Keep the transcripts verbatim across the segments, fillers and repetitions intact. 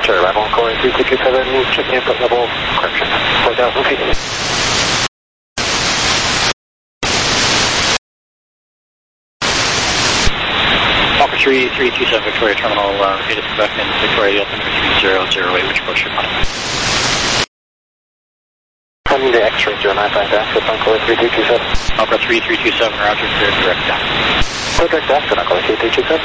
Roger, arrival on Corey three two two seven, checking input level, correction, four thousand feet. Alpha three three two seven Victoria Terminal, uh, repeated back in Victoria, altimeter three zero zero eight, which approach your money. Sending the X-ray zero nine five access on Corey three two two seven. Alpha three three two seven, Roger, clear direct down. Clear direct access on Corey three three two seven.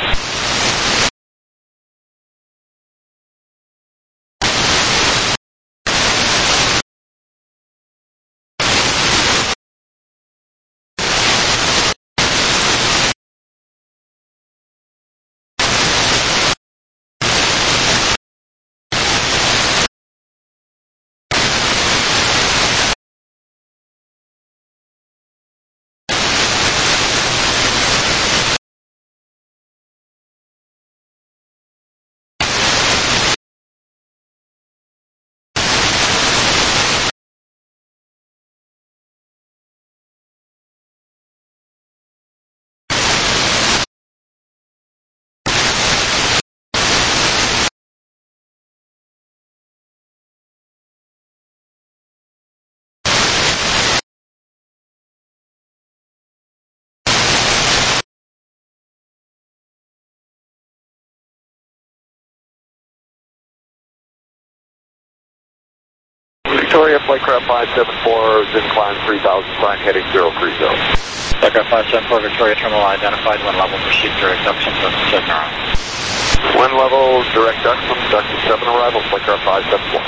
Victoria, Flightcraft five seven four, is incline three thousand, climb heading zero three zero. Flightcraft five seven four, Victoria Terminal identified, wind level, proceed direct duction, seven around. Wind level, direct duction, duction seven arrival, Flightcraft five seven four.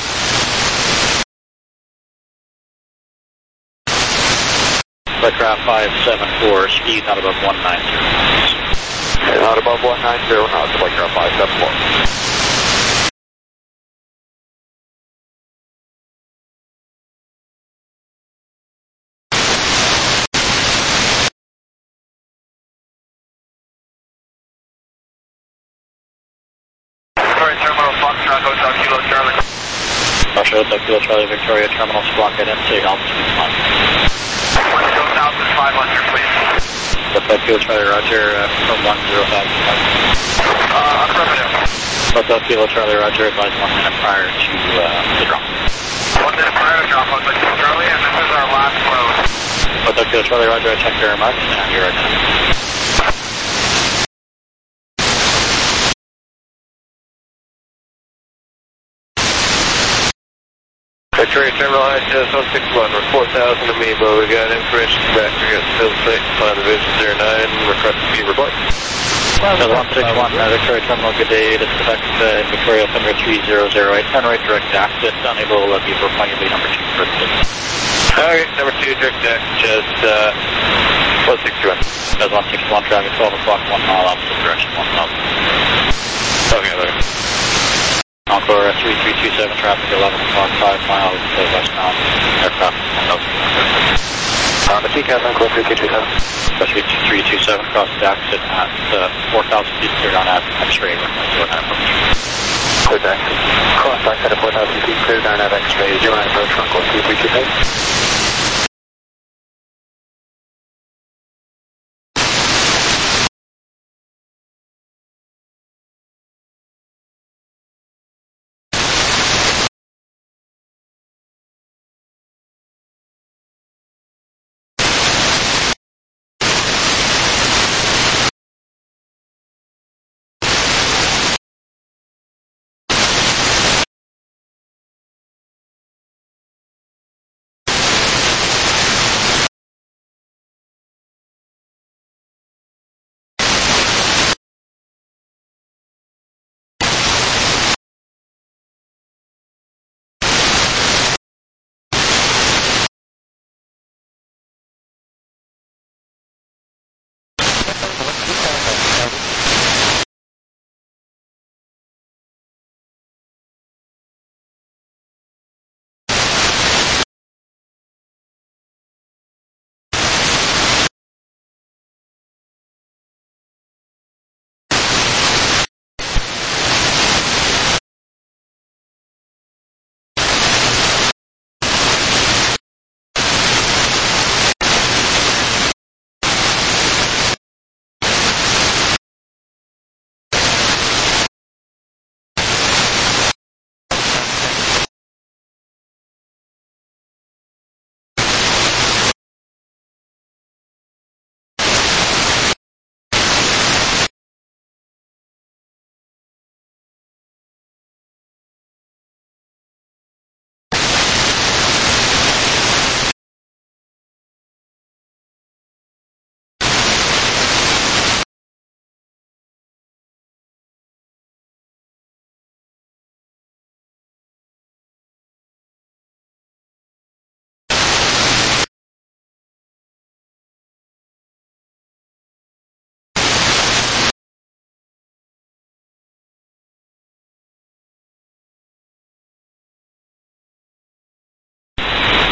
Flightcraft five seven four, speed not above one nine zero. Not above one nine zero, now it's Flightcraft five seven four. Terminal, Foxtrot, Hotel Kilo Charlie. Foxtrot, Hotel Kilo Charlie, Victoria Terminal, block at instate, altitude one. Want to go south to five hundred, please. Hotel Kilo Charlie, Roger, uh, from one zero five. Uh, affirmative. Hotel Kilo Charlie, Roger, advise one minute prior to uh, the drop. One minute prior to drop, Hotel Kilo Charlie, and this is our last load. Hotel Kilo Charlie, Roger, I check your remarks, and you're identified. Victoria Terminal, I just one six one, we're four thousand to me, but we got information back. We got still six, plan division zero nine, request to be report. one six one, uh, Victoria Terminal, good day. This is back to Victoria Thunder three zero zero eight, ten right direct access, unable to be replying to number two for the Okay, number two, direct access, uh, one six one. That's one six one, traffic twelve o'clock, one mile opposite direction, one mile. Okay, okay. Encore uh, three three two seven, traffic eleven o'clock, five miles to westbound, aircraft one thousand. Uh, the T C A S on Encore three two two seven. Especially three two two seven, cross the exit at uh, four thousand feet, cleared on at X-ray, zero nine approach. Cleared exit. Cross exit at four thousand feet, cleared on at X-ray, zero nine approach, Encore three three two seven.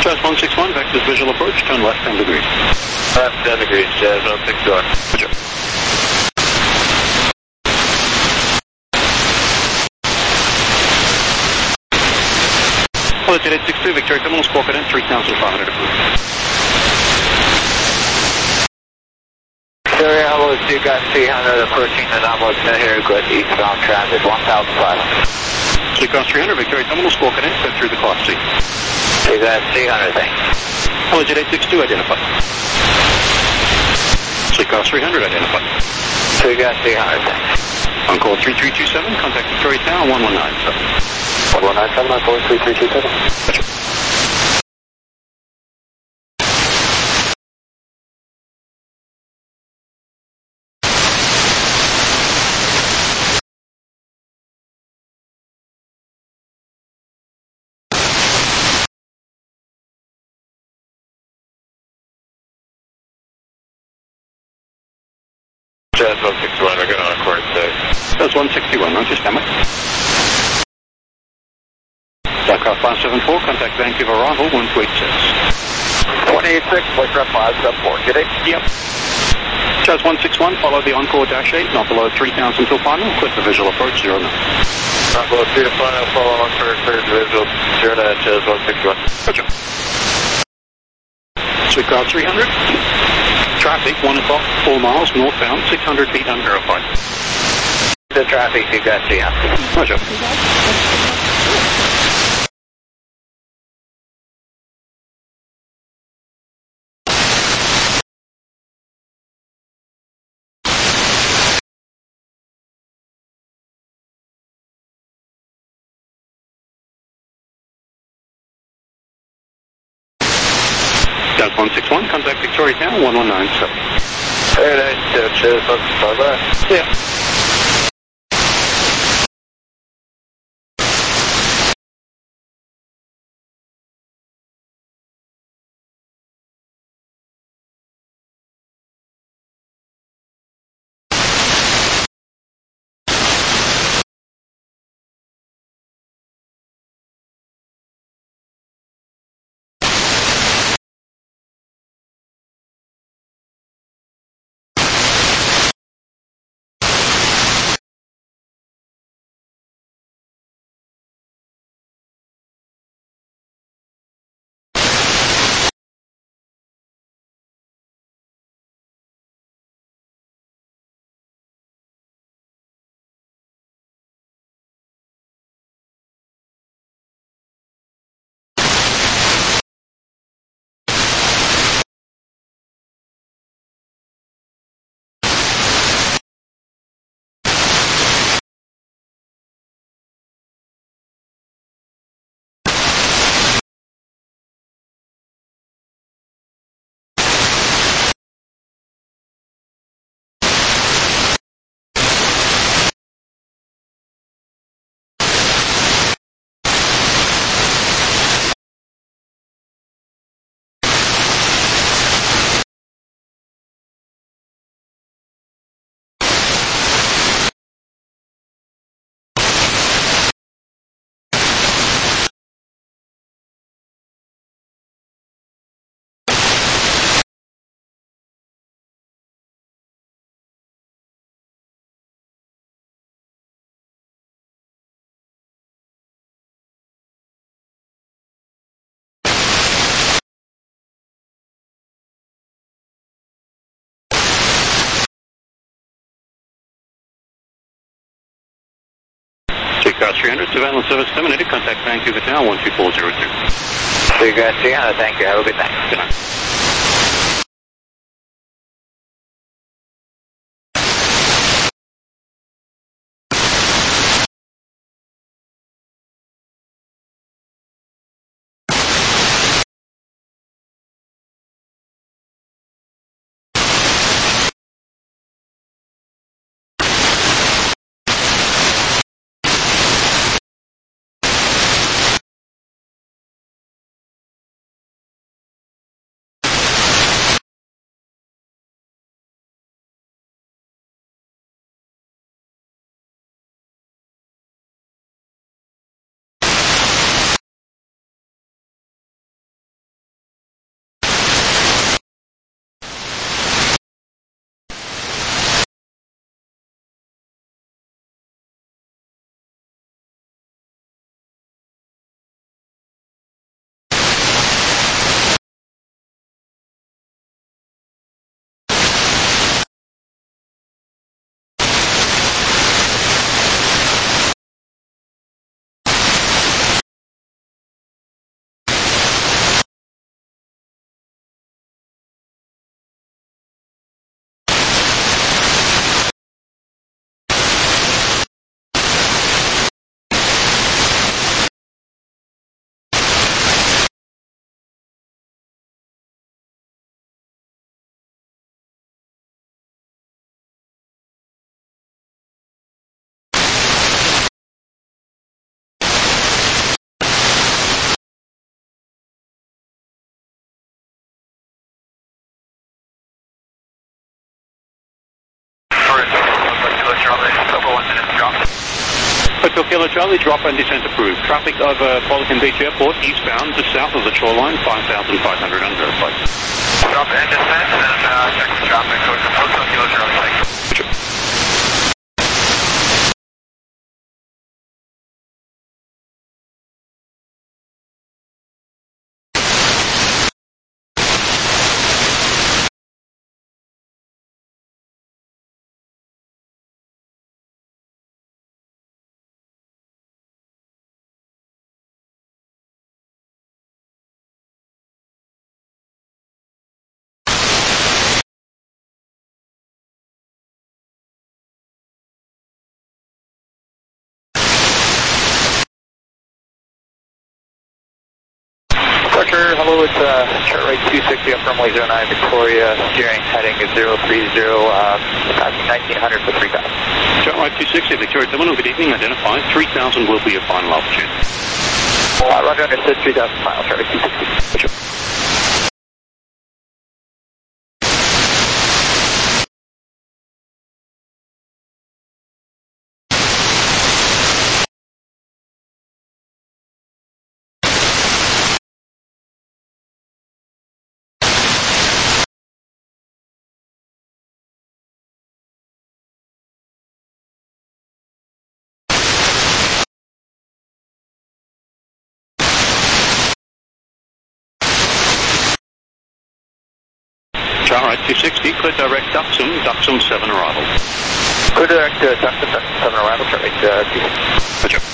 Jazz one six one, vectors visual approach, turn left ten degrees. Left ten degrees, Jazz one six one. Roger. Hello, Jet eight six two, Victoria Terminal, squawk in three thousand five hundred approved. Victoria, hello, you got three hundred approaching anomalous here, good eastbound transit, one thousand five. Seacross three hundred, Victoria Terminal, squawk in, set through the Class C. You got three hundred, thanks. Hello, Jet eight six two, identified. Seacross three hundred, identified. So you got three hundred, thanks. On call three three two seven, contact Victoria Tower one one nine seven. one one nine seven, on call three three two seven. Roger. Jazz one six one, we're going on a quarter six. Jazz one sixty-one, roger, stand by. Aircraft five seven four, contact Vancouver arrival one two eight six. one eighty-six, Boycraft five seven four, get it? Yep. Jazz one six one, follow the Encore dash eight, not below three thousand till final, clear for visual approach zero nine. Not below three to final, follow on for clear visual zero nine, Jazz one six one. Roger. Sweetcraft three hundred. Traffic, one o'clock, four miles northbound, six hundred feet unverified. The traffic, you got three hundred. Roger. Jazz one six one, contact Victoria Tower one one nine seven. Very nice, uh, Jazz one six one, bye. Yeah. Seacross three hundred, surveillance service terminated, contact Vancouver Tower one two four zero two. So you got three hundred, thank you, have a good night. Good night. Hotel Kilo Charlie, drop and descent approved. Traffic over Pelican Beach Airport, eastbound, just south of the shoreline, five thousand five hundred under, please. Drop and descent, and uh, check the traffic. Hotel Kilo Charlie, thank you. Departure, hello, it's uh, chart right two sixty up runway zero nine Victoria, steering heading is zero three zero, uh, passing nineteen hundred for three thousand. Chart right two sixty, Victoria Terminal, good evening, identify, three thousand will be your final altitude. Uh, Roger, understood, three thousand miles, chart right two sixty. Chart right two sixty, clear direct Duxum, Duxum seven arrival. Clear direct uh, Duxum, Duxum seven arrival, chart right uh, two sixty. Roger.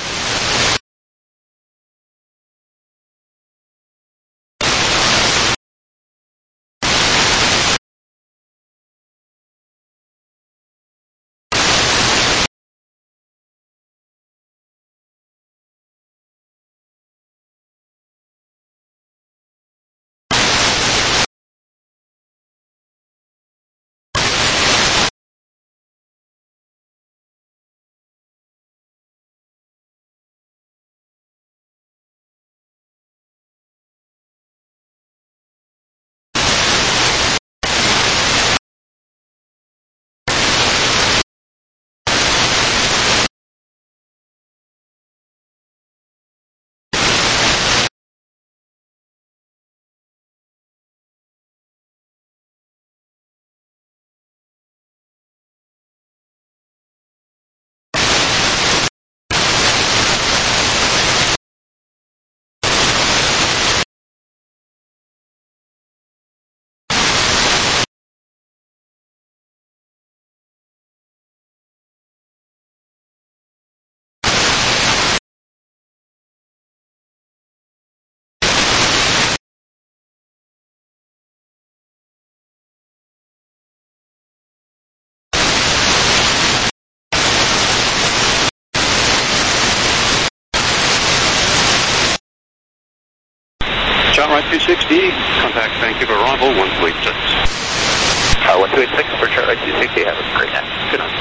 Chart right two sixty, contact Vancouver arrival one two eight six. Uh, one two eight six for chart right two sixty, have a great night. Good night.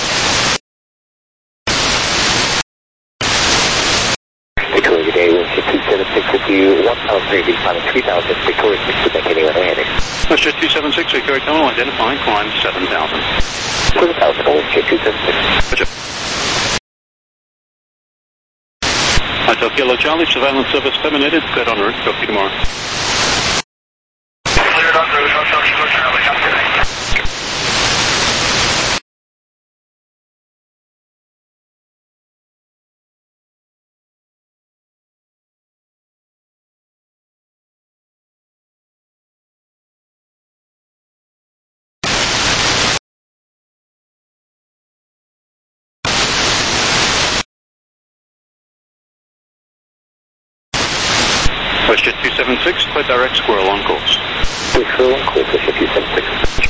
Victoria, good day, one six two seven six with you, one thousand three, climbing three thousand, Victoria six to make anyone landing. Westjet two seven six, Victoria Terminal, identifying, climb seven thousand. seven thousand, Westjet two seven six. Roger. Hotel Kilo Charlie, surveillance service terminated, cleared en route, talk to you tomorrow. Cleared en route, Hotel Kilo Charlie, have a good night. Westjet two seven six, clear direct Squirrel on course. Squirrel on course, Westjet two seven six.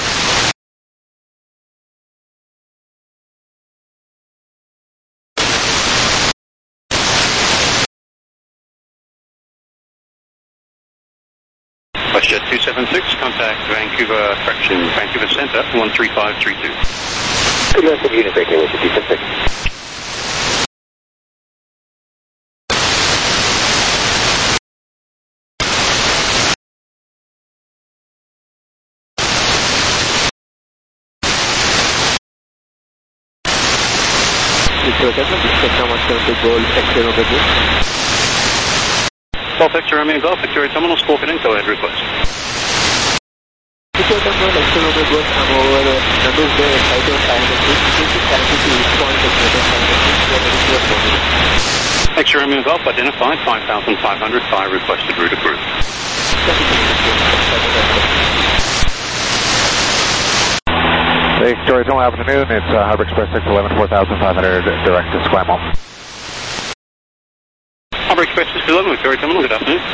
Westjet two seven six, contact Vancouver Fraction, Vancouver Centre, one three five three two. Good luck with unit break here, Westjet two seven six. Cessna one seventy Gold, X-ray over here. Golf X-ray Romeo Golf, Victoria Terminal, Squawk and Go ahead request. Victoria Terminal, X-ray over Gold, I'm over Nando's Bay, flight of five hundred feet, this is currently to Eastbound, X-ray five hundred feet, we are ready to your morning. X-ray Romeo Golf, identified five thousand five hundred, fire requested, route approved. Victoria Terminal afternoon, it's uh, Harbor Express six eleven, four thousand five hundred, direct to Esquimalt. Harbor Express six eleven, Victoria Terminal, good afternoon.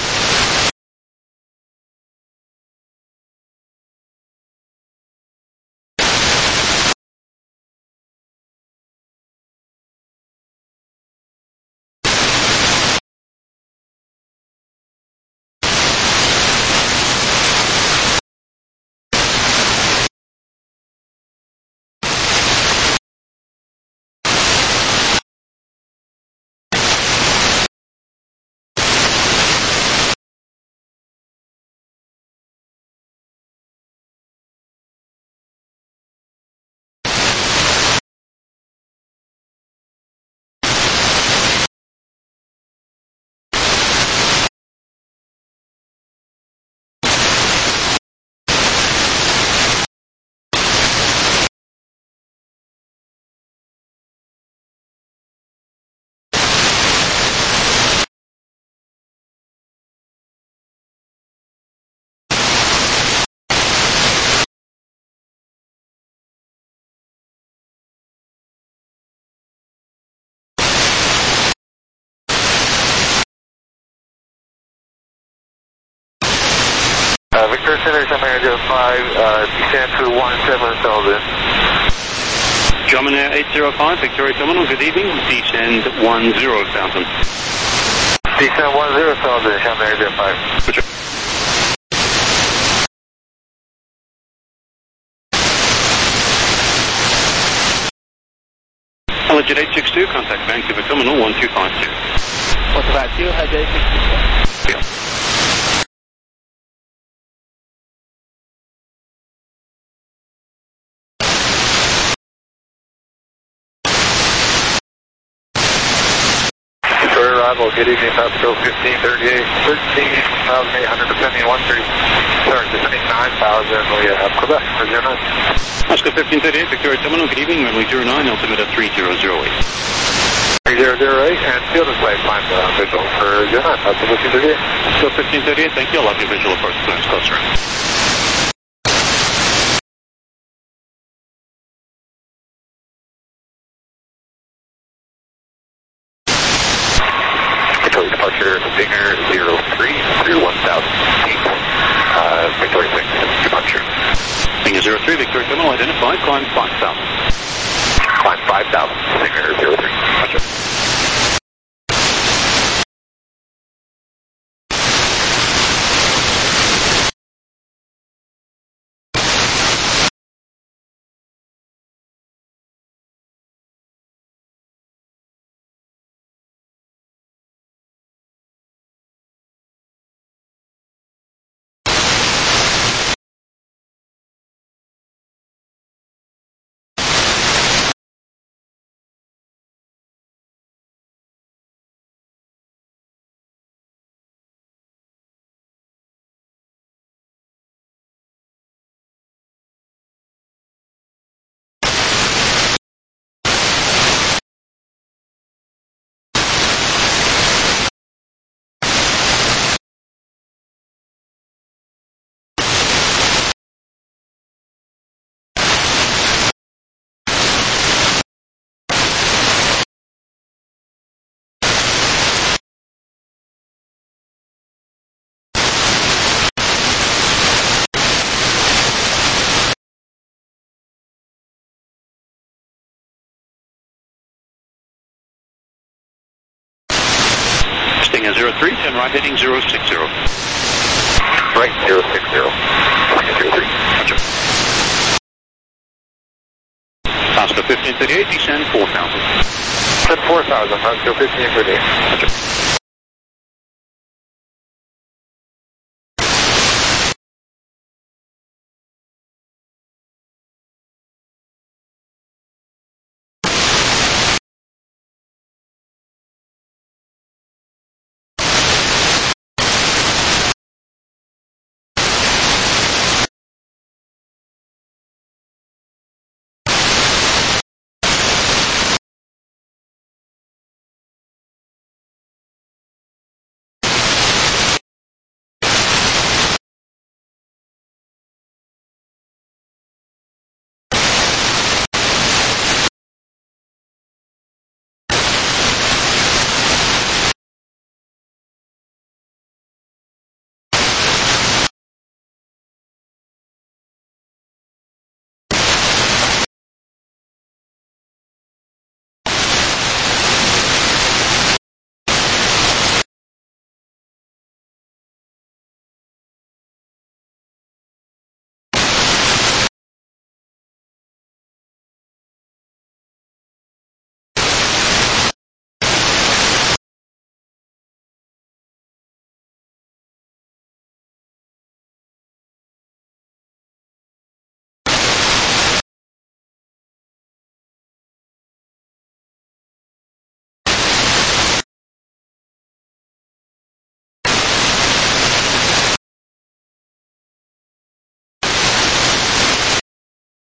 Uh, Victor Center, America five, uh, descend to one seven thousand. German Air eight zero five, Victoria Terminal, good evening, descend one zero thousand. Descend one zero thousand, America five. Roger. Alleged eight six two, contact Vancouver Terminal one two five two. What's about you? Has eight six two? Yeah. Arrival, good evening, South Coast fifteen thirty-eight, thirteen thousand eight hundred, descending one three, sorry, descending nine thousand, we have Quebec for zero nine. Oscar fifteen thirty-eight, Victoria Terminal, good evening, runway zero nine, altimeter three zero zero eight. three zero zero eight, and field display, climb uh, visual for zero nine, Oscar fifteen thirty-eight. Oscar fifteen thirty-eight, thank you, I'll have your visual approach clearance closer in. Departure Stinger zero three through one thousand eight. Uh, Victoria six, departure. Stinger zero three, Victoria Terminal, identified, climb five thousand. Climb five thousand, Stinger zero three. Roger. Stinger zero three, ten right heading zero six zero. Right, zero six zero. zero three. Roger. Oscar fifteen thirty-eight, descend four thousand. Descend four thousand, Oscar fifteen thirty-eight. Roger.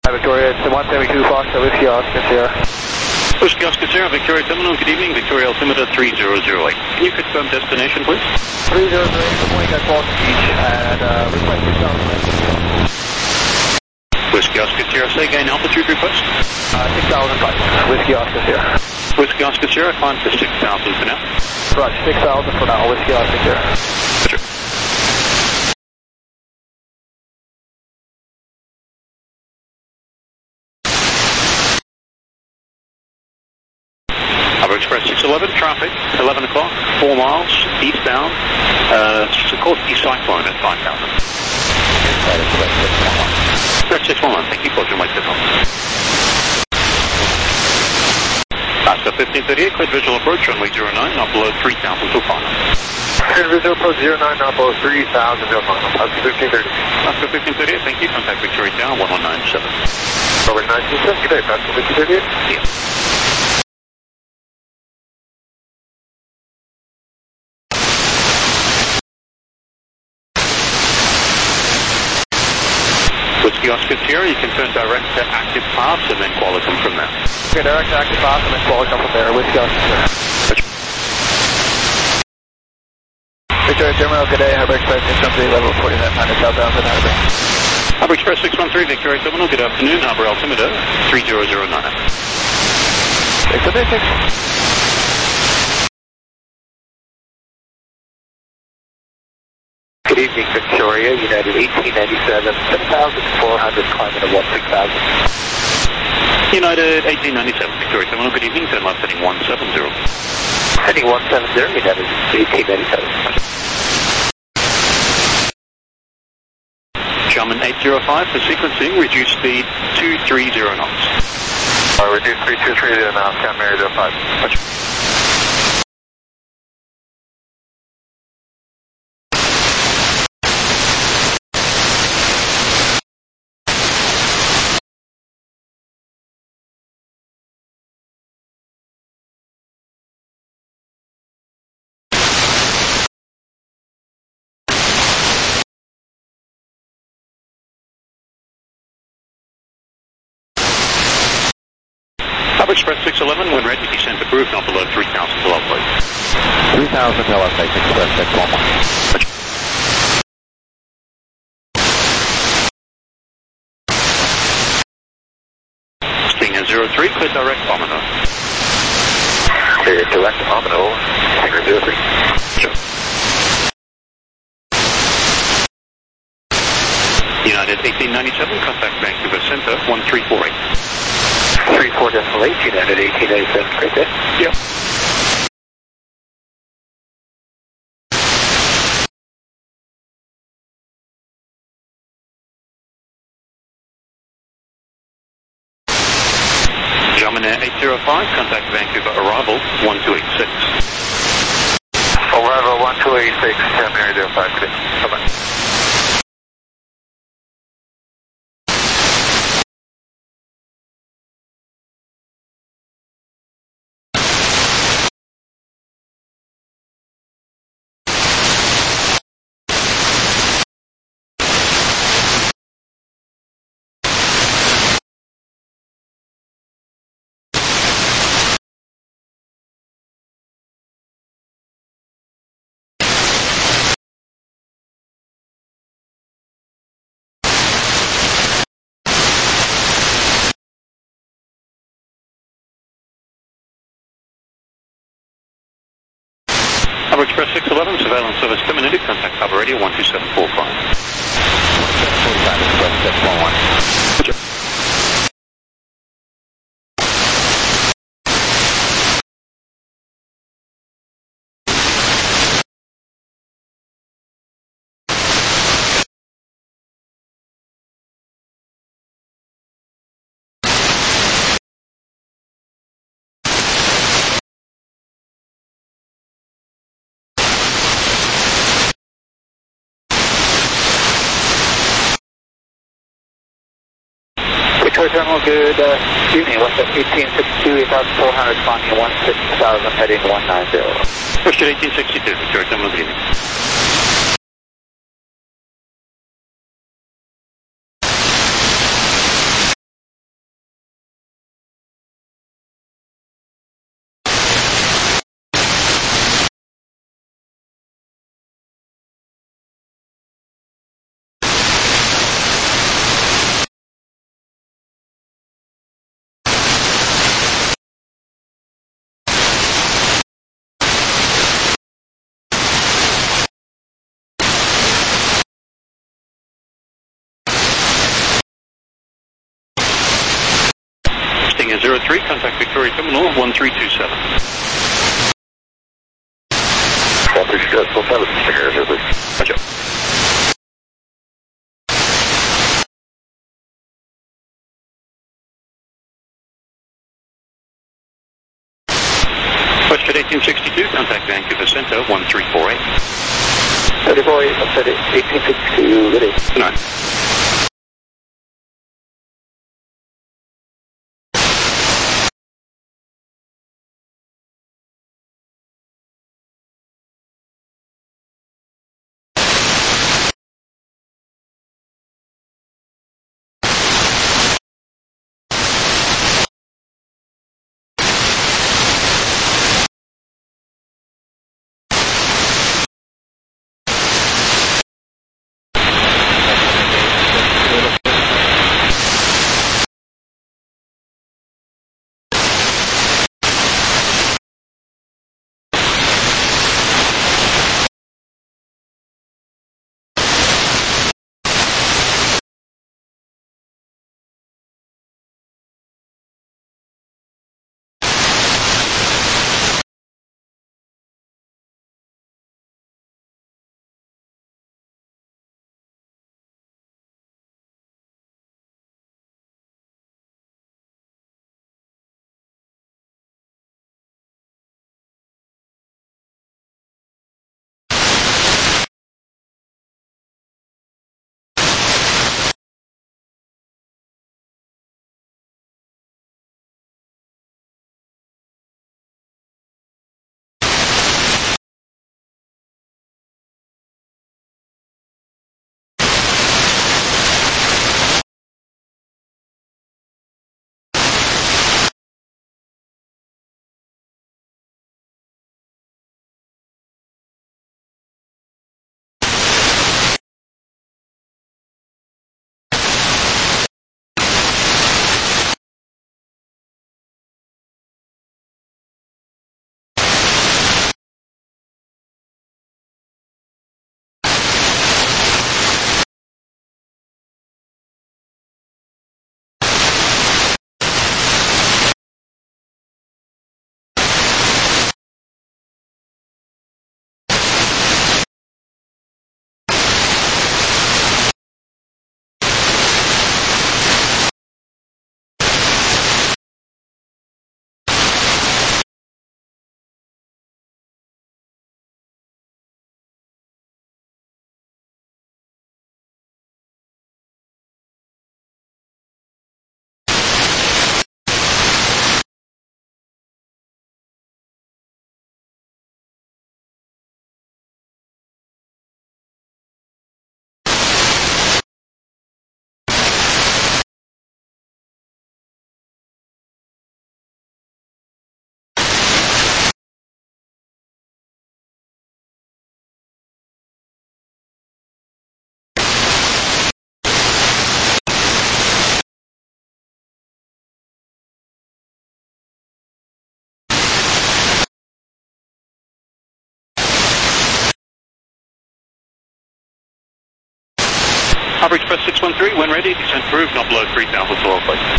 Victoria, it's one seventy-two Fox, Whiskey Oscar Sierra. Whiskey Oscar Sierra, Victoria Terminal, good evening, Victoria Altimeter three zero zero eight. Can you confirm destination, please? three zero zero eight, good morning, at Falcon Beach, and uh, request six thousand feet. Whiskey Oscar Sierra, say again, altitude request? Uh, six thousand five, Whiskey Oscar Sierra. Whiskey Oscar Sierra, climb to six thousand for now. Right, six thousand for now, Whiskey Oscar Sierra. Roger. Harbour Express six eleven, traffic, eleven o'clock, four miles, eastbound, uh, it's a course east cyclone at five thousand. Express six one one, thank you, close your mic to Alaska fifteen thirty-eight, clear visual approach, runway zero nine, not below three thousand to final. Clear visual approach zero nine, not below three thousand to final. Alaska fifteen thirty. Alaska fifteen thirty-eight, thank you, contact Victoria Tower one one nine seven. Over nineteen seven, good day, Alaska fifteen thirty-eight. Yes. Whiskey Oscar Sierra, you can turn direct to active paths and then Qualicum from there. Okay, direct to active path and then Qualicum from there, Whiskey Oscar Sierra. Victoria Terminal, good day, Harbour Express six one three, level forty-nine hundred southbound for Harbour. Harbour Express six one three, Victoria Terminal, good afternoon, Harbour Altimeter three zero zero nine. six one six. Good evening, Victoria, United eighteen ninety-seven, seven thousand four hundred, climbing to one six thousand. United eighteen ninety-seven, Victoria Terminal, good evening, turn left heading one seven zero. Heading one seven zero, United eighteen ninety-seven. German eight zero five for sequencing, reduce speed two three zero knots. Uh, reduce three two three zero now, Count Mary zero five. Harbour Express six eleven, when ready, descent approved, not below three thousand below please. three thousand L S X Express six one one. Stinger zero three, clear direct Omino. Clear direct Omino, Stinger zero three. Sure. United eighteen ninety-seven, contact Vancouver Center one three four eight. three four decimal eight, United eighteen ninety-seven, great day. Yep. German Air eight zero five, contact Vancouver arrival one two eight six. Arrival one two eight six, Count Mary zero five, good day. Bye-bye. Harbour Express six eleven, surveillance service terminated, contact Harbour Radio one two seven four five. forty-five Express six one one. Victoria Terminal, good uh, evening. What's up? eighteen sixty-two, eight thousand four hundred, climbing one six thousand, heading one nine zero. Pushed at eighteen sixty-two, Victoria Terminal, good evening. Heading a zero three, contact Victoria Terminal one three two seven. Copy, Scott, so far, Roger. Question eighteen sixty-two, contact Vancouver Centre one three four eight. thirty-four, eighteen sixty-two, ready. Nine. Harbour Express six one three, when ready, descent approved, not below three thousand to all flight.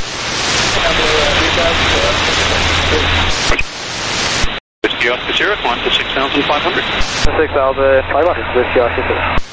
Whiskey Oscar Sierra, climb to six thousand five hundred. six thousand five hundred, Whiskey Oscar Sierra.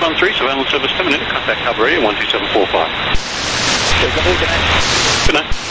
on three, surveillance service coming in. Contact Hub Radio one two seven four five. Good night. Good night.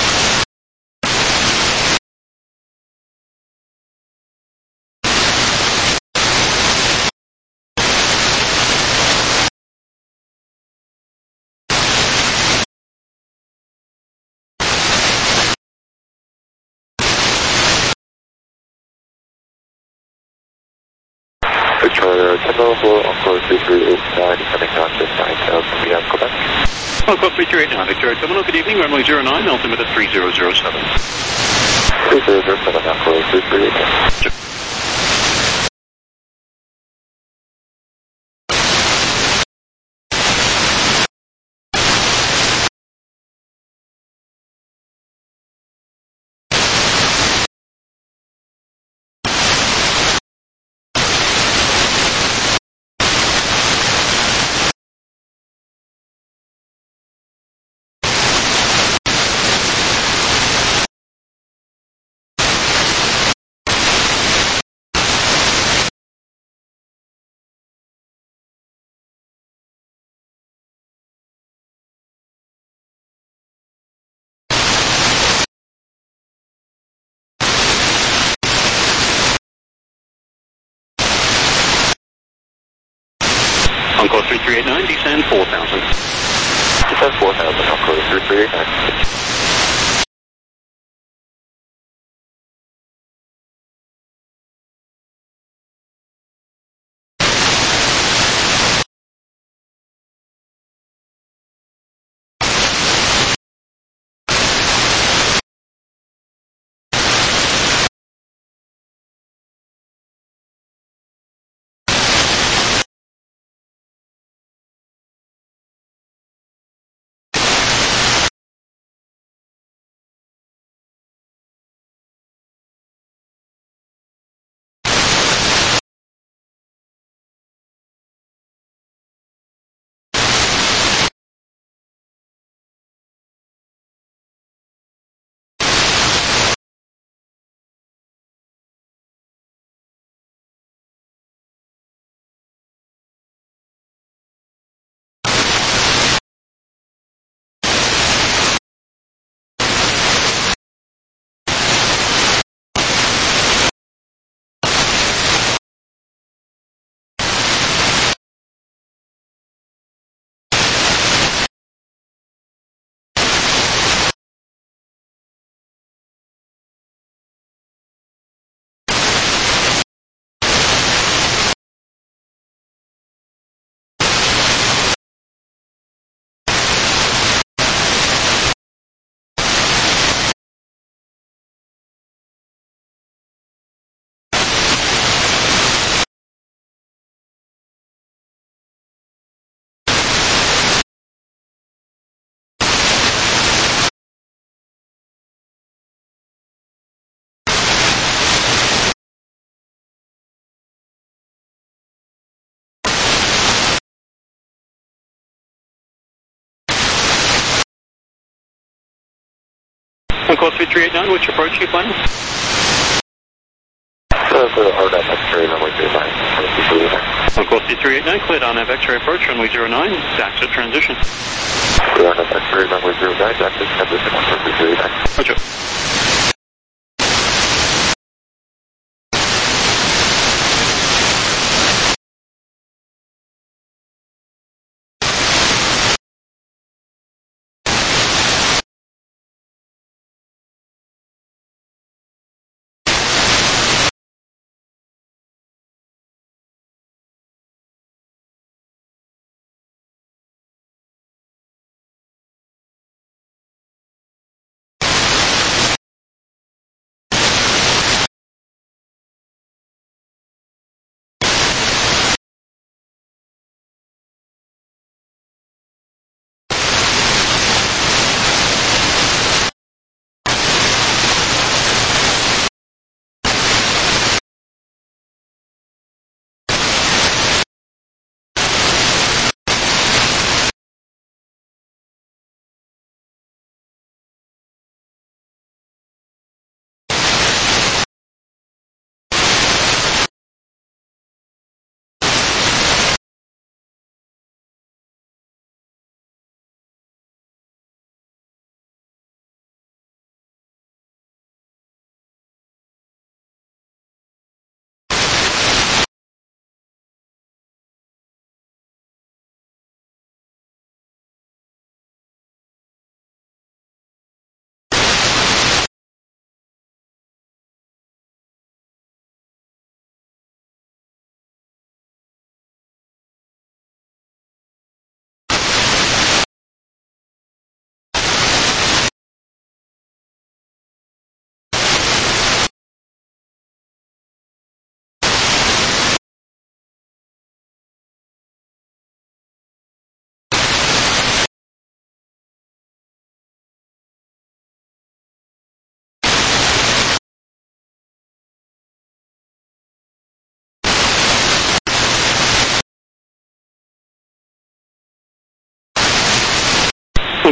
Victoria Terminal for Encore three three eight nine, descending on to nine thousand beyond Quebec. Encore three three eight nine, Victoria Terminal, good evening, runway zero nine, altimeter three zero zero seven. three zero zero seven, Encore three three eight nine. Encore three three eight nine, descend four thousand. Descend four thousand, Encore three three eight nine. Encore three three eight nine, which approach are you planning? So the R N F X-ray runway zero nine, three three eight nine. Encore three three eight nine, cleared R N F X-ray approach, runway zero nine, exit transition. R N F X-ray runway zero nine, exit transition, Encore three three eight nine. Roger.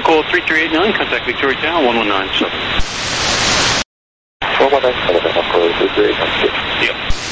call three three eight nine, contact Victoria Tower one one nine seven. one one nine seven, I'll call three three eight nine. Yep.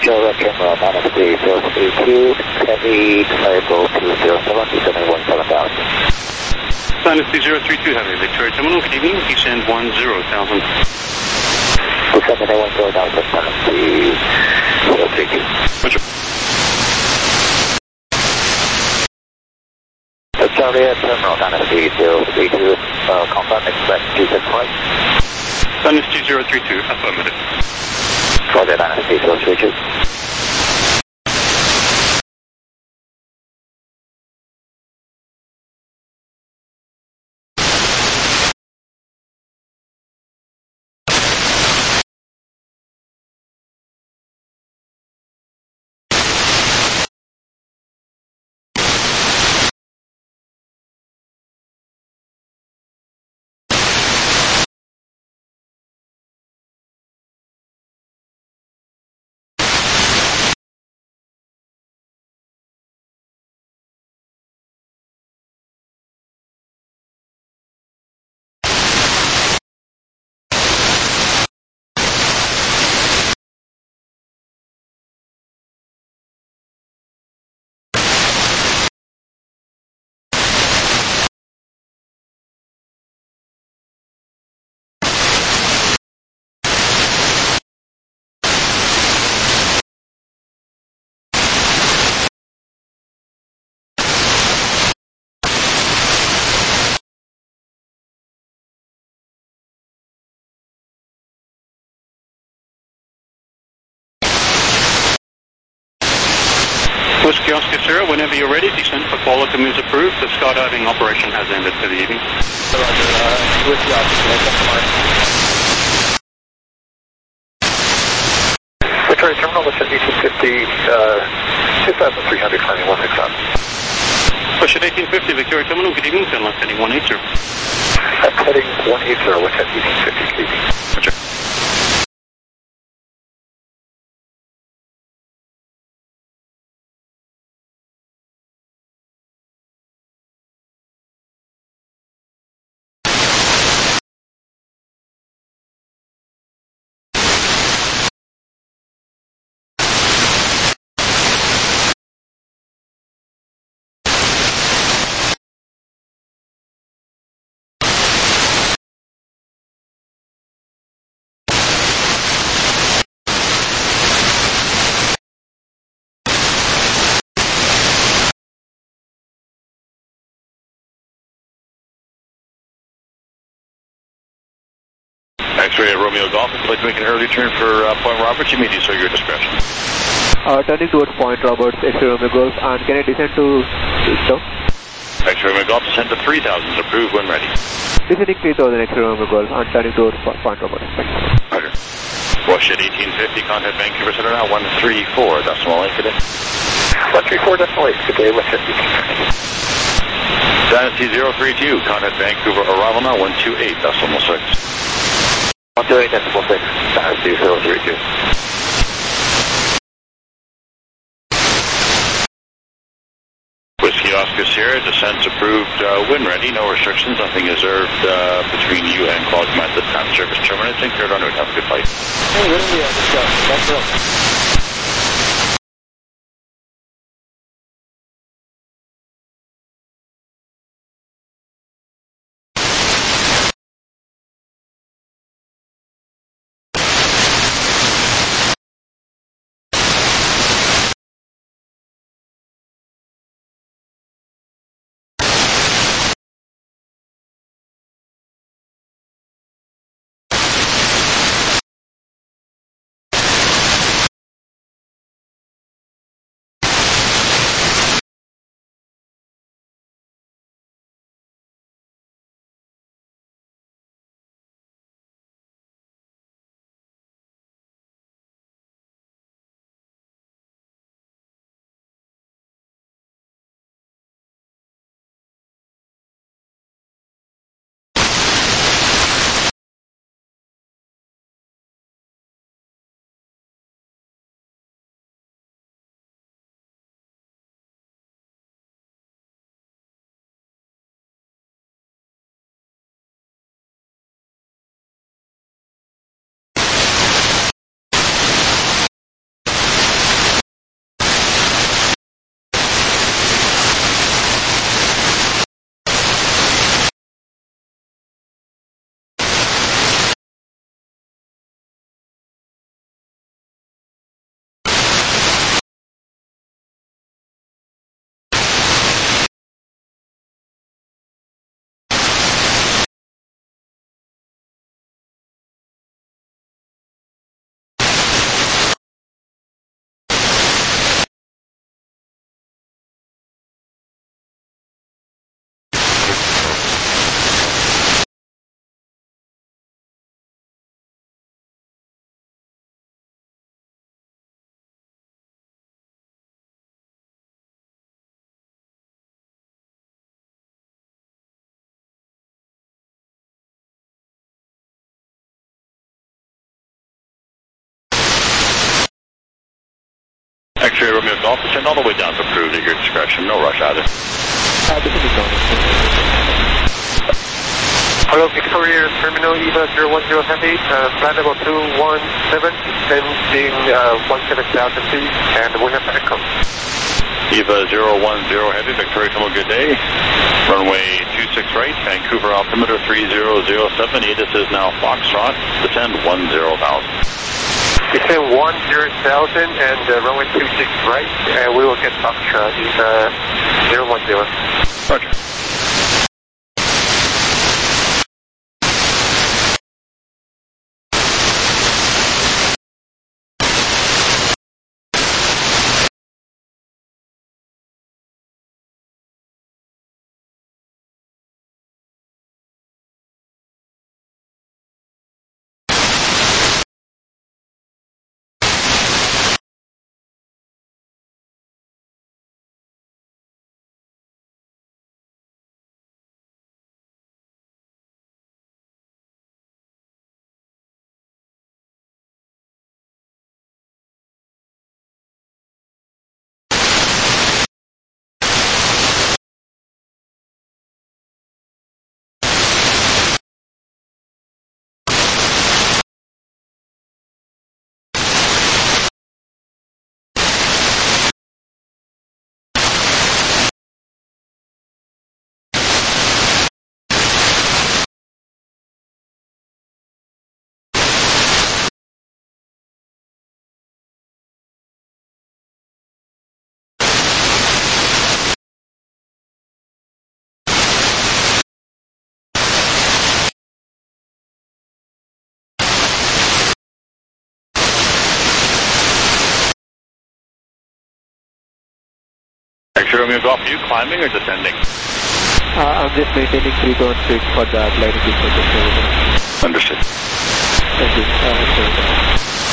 Joe, Terminal nine three zero three two, heavy, desirable two zero seven, descending one seven thousand. Dynasty zero three two Heavy, Victoria Terminal, good evening, descend one zero thousand. Descending one zero thousand, Dynasty zero three two. Roger. Victoria Terminal Dynasty zero three two, uh, confirm expect descent flight. Dynasty zero three two, affirmative. Roger, Dynasty zero three two. Whiskey Oscar Sierra, whenever you're ready, descent for Qualicum is approved. The skydiving operation has ended for the evening. Roger, uh, Whiskey Oscar Sierra, that's fine. Victoria Terminal, with eighteen fifty, uh, two thousand three hundred, climbing one six seven. Push at eighteen fifty, Victoria Terminal, good evening, turn left heading one eight zero. That's heading one eight zero, with eighteen fifty, good evening. Roger. X-ray at Romeo Golf, if you'd like to make an early turn for uh, Point Roberts, immediately so your discretion. Uh, turning towards Point Roberts, X-ray Romeo Golf, and can I descend to Eastern? X-ray Romeo Golf, descend to three thousand, approved when ready. Descending three thousand, X-ray Romeo Golf, and turning towards Point Roberts. Roger. Wash at eighteen fifty, contact Vancouver Center now, one three four, decimal eight, good day. one three four, decimal eight, good day, with fifty. Dynasty zero three two, contact Vancouver arrival now, one two eight, decimal six. one two eight, decimal six, Dynasty zero three two. Whiskey Oscar Sierra, descent's approved, uh, when ready, no restrictions, nothing observed uh, between you and Qualicum at this time. Service terminates and cleared on route. Have a good flight. Hey, where are we at? That's right. X-ray Romeo Golf, descend all the way down to approved at your discretion. No rush either. Uh, this is going. Hello, Victoria Terminal, EVA zero one zero Heavy, uh, flight level two one seven, sending uh, one seven thousand feet, and we have echo. EVA zero one zero Heavy, Victoria Terminal, good day. Runway two six right, Vancouver altimeter three zero zero seven, A T I S is now Foxtrot, descend one zero thousand. Descend one zero thousand and uh, runway two six right, and we will get Foxtrot, EVA zero one zero. Roger. X-ray Romeo Golf, are you climbing or descending? Uh, I'm just maintaining three point six for the gliding distance. Understood. Thank you. Uh,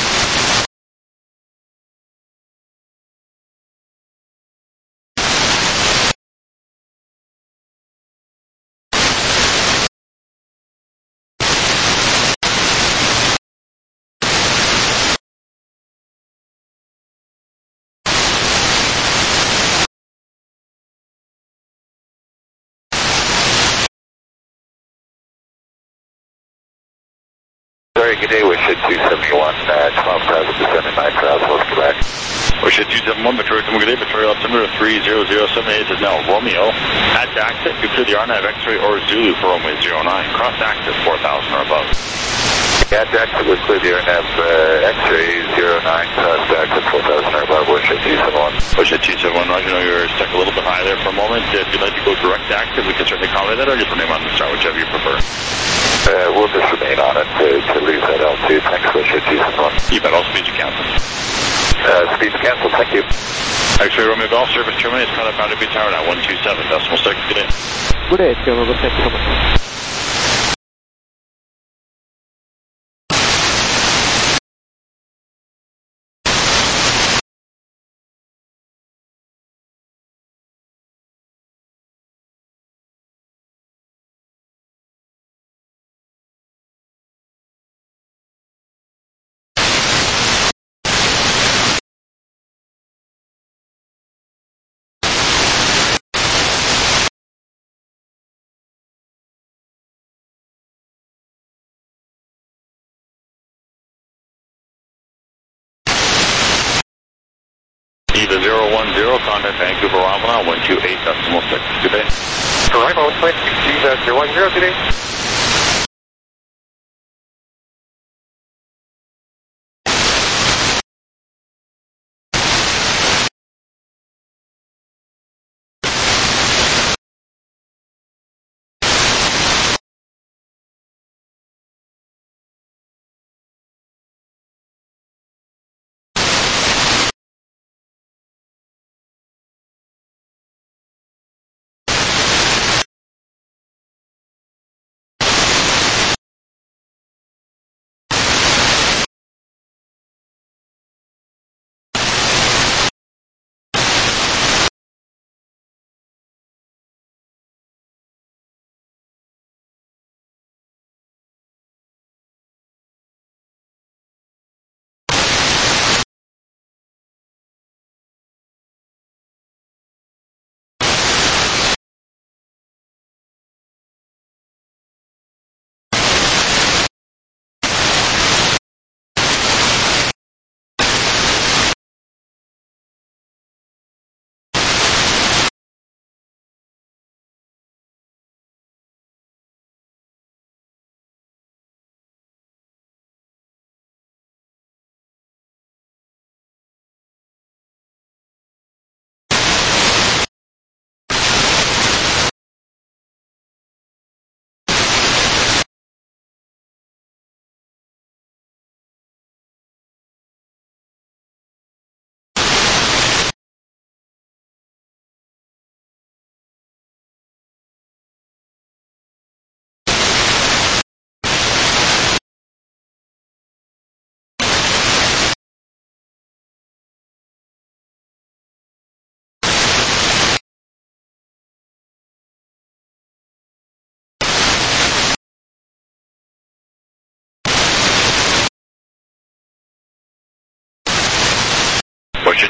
Very good day, Wished two seventy-one, uh, twelve thousand descending nine thousand, let's go back. Wished two seventy-one, Victoria Terminal, good day. Victoria altimeter three zero zero seven, A T I S is now Romeo. At exit, you clear the R NAV X-ray or Zulu for runway zero nine. Cross axis four thousand or above. At exit, we clear the R NAV uh, X-ray zero nine, cross axis four thousand or above, Wished two seventy-one. Wished two seventy-one, Roger, know you're stuck a little bit high there for a moment. If you'd like to go direct to active, we can certainly accommodate that, or just remain on the start, whichever you prefer. Uh, we'll just remain on it to, to lose that altitude. Thanks, Wished two seventy-one. You bet, all speeds are canceled. Uh, speeds canceled, thank you. X-ray Romeo Golf, service terminates, contact Boundary Bay Tower now, one two seven, decimal six, good day. good day, X-ray Romeo. Thank you so much. EVA zero one zero, contact Vancouver Ramana, one two eight, decimal six, good day. Arrival, EVA zero one zero, good day.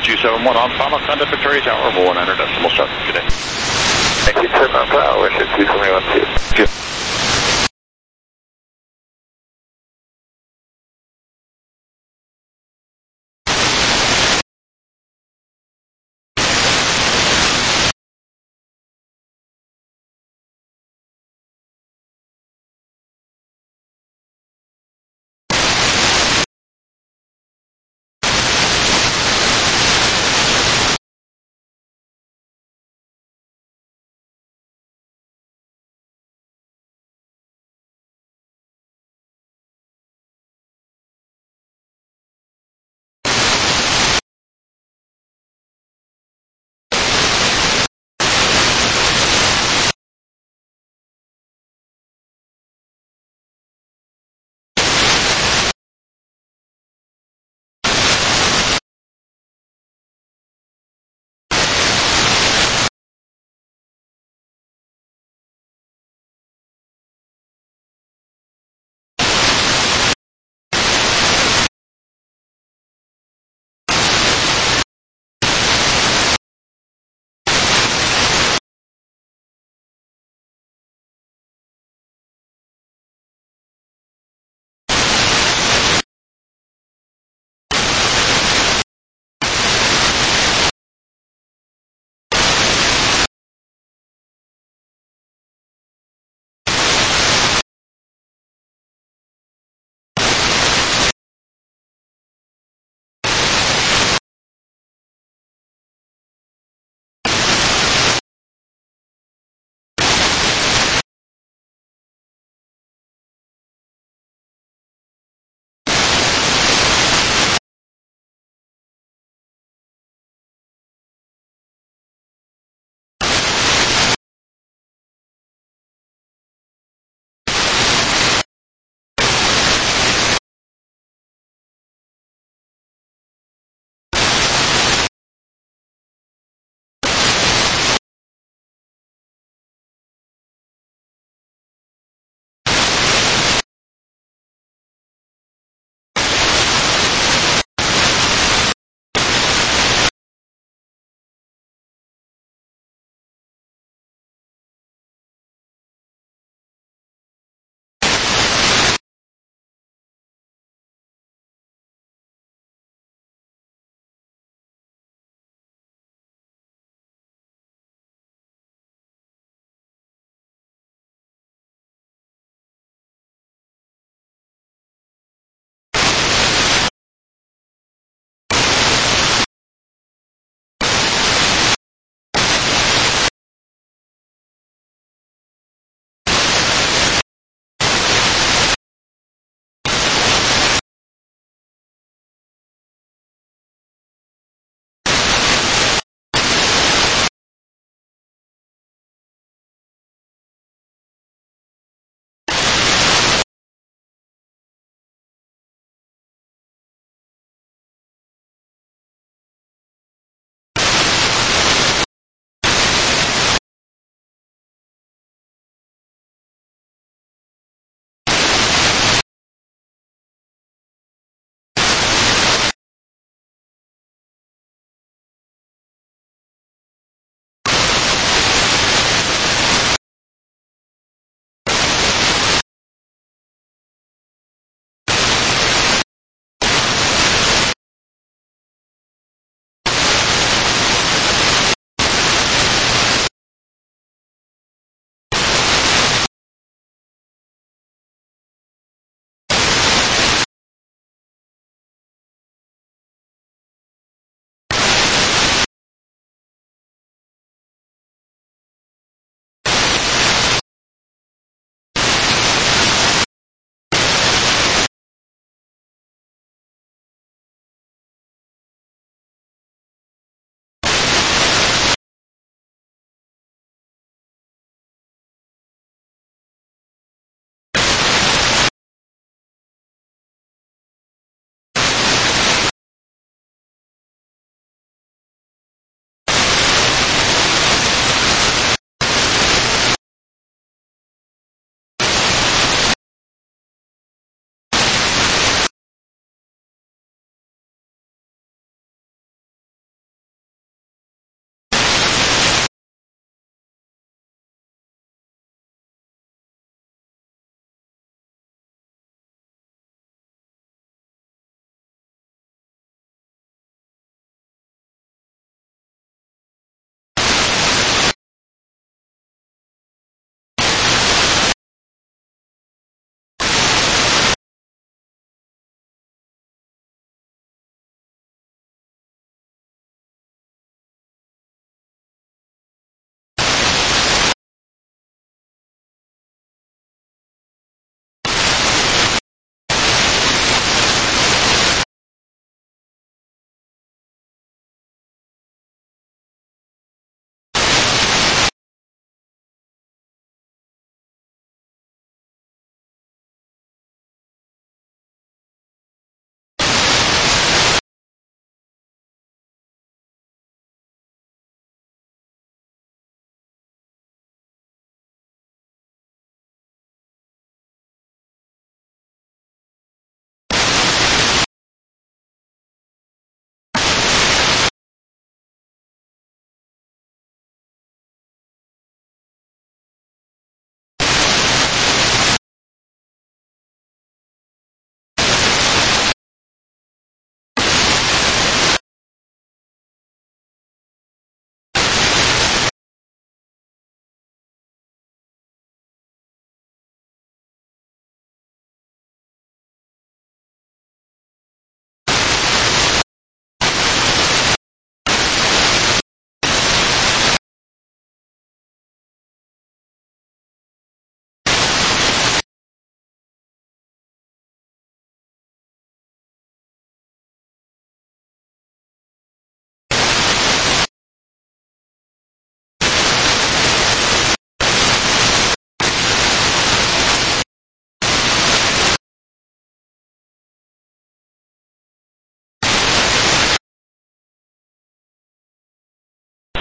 two seven one on final contact Victoria Tower, one hundred decimal seven. Good day. Thank you, sir. Mount Power, wish it two seven one two. Good.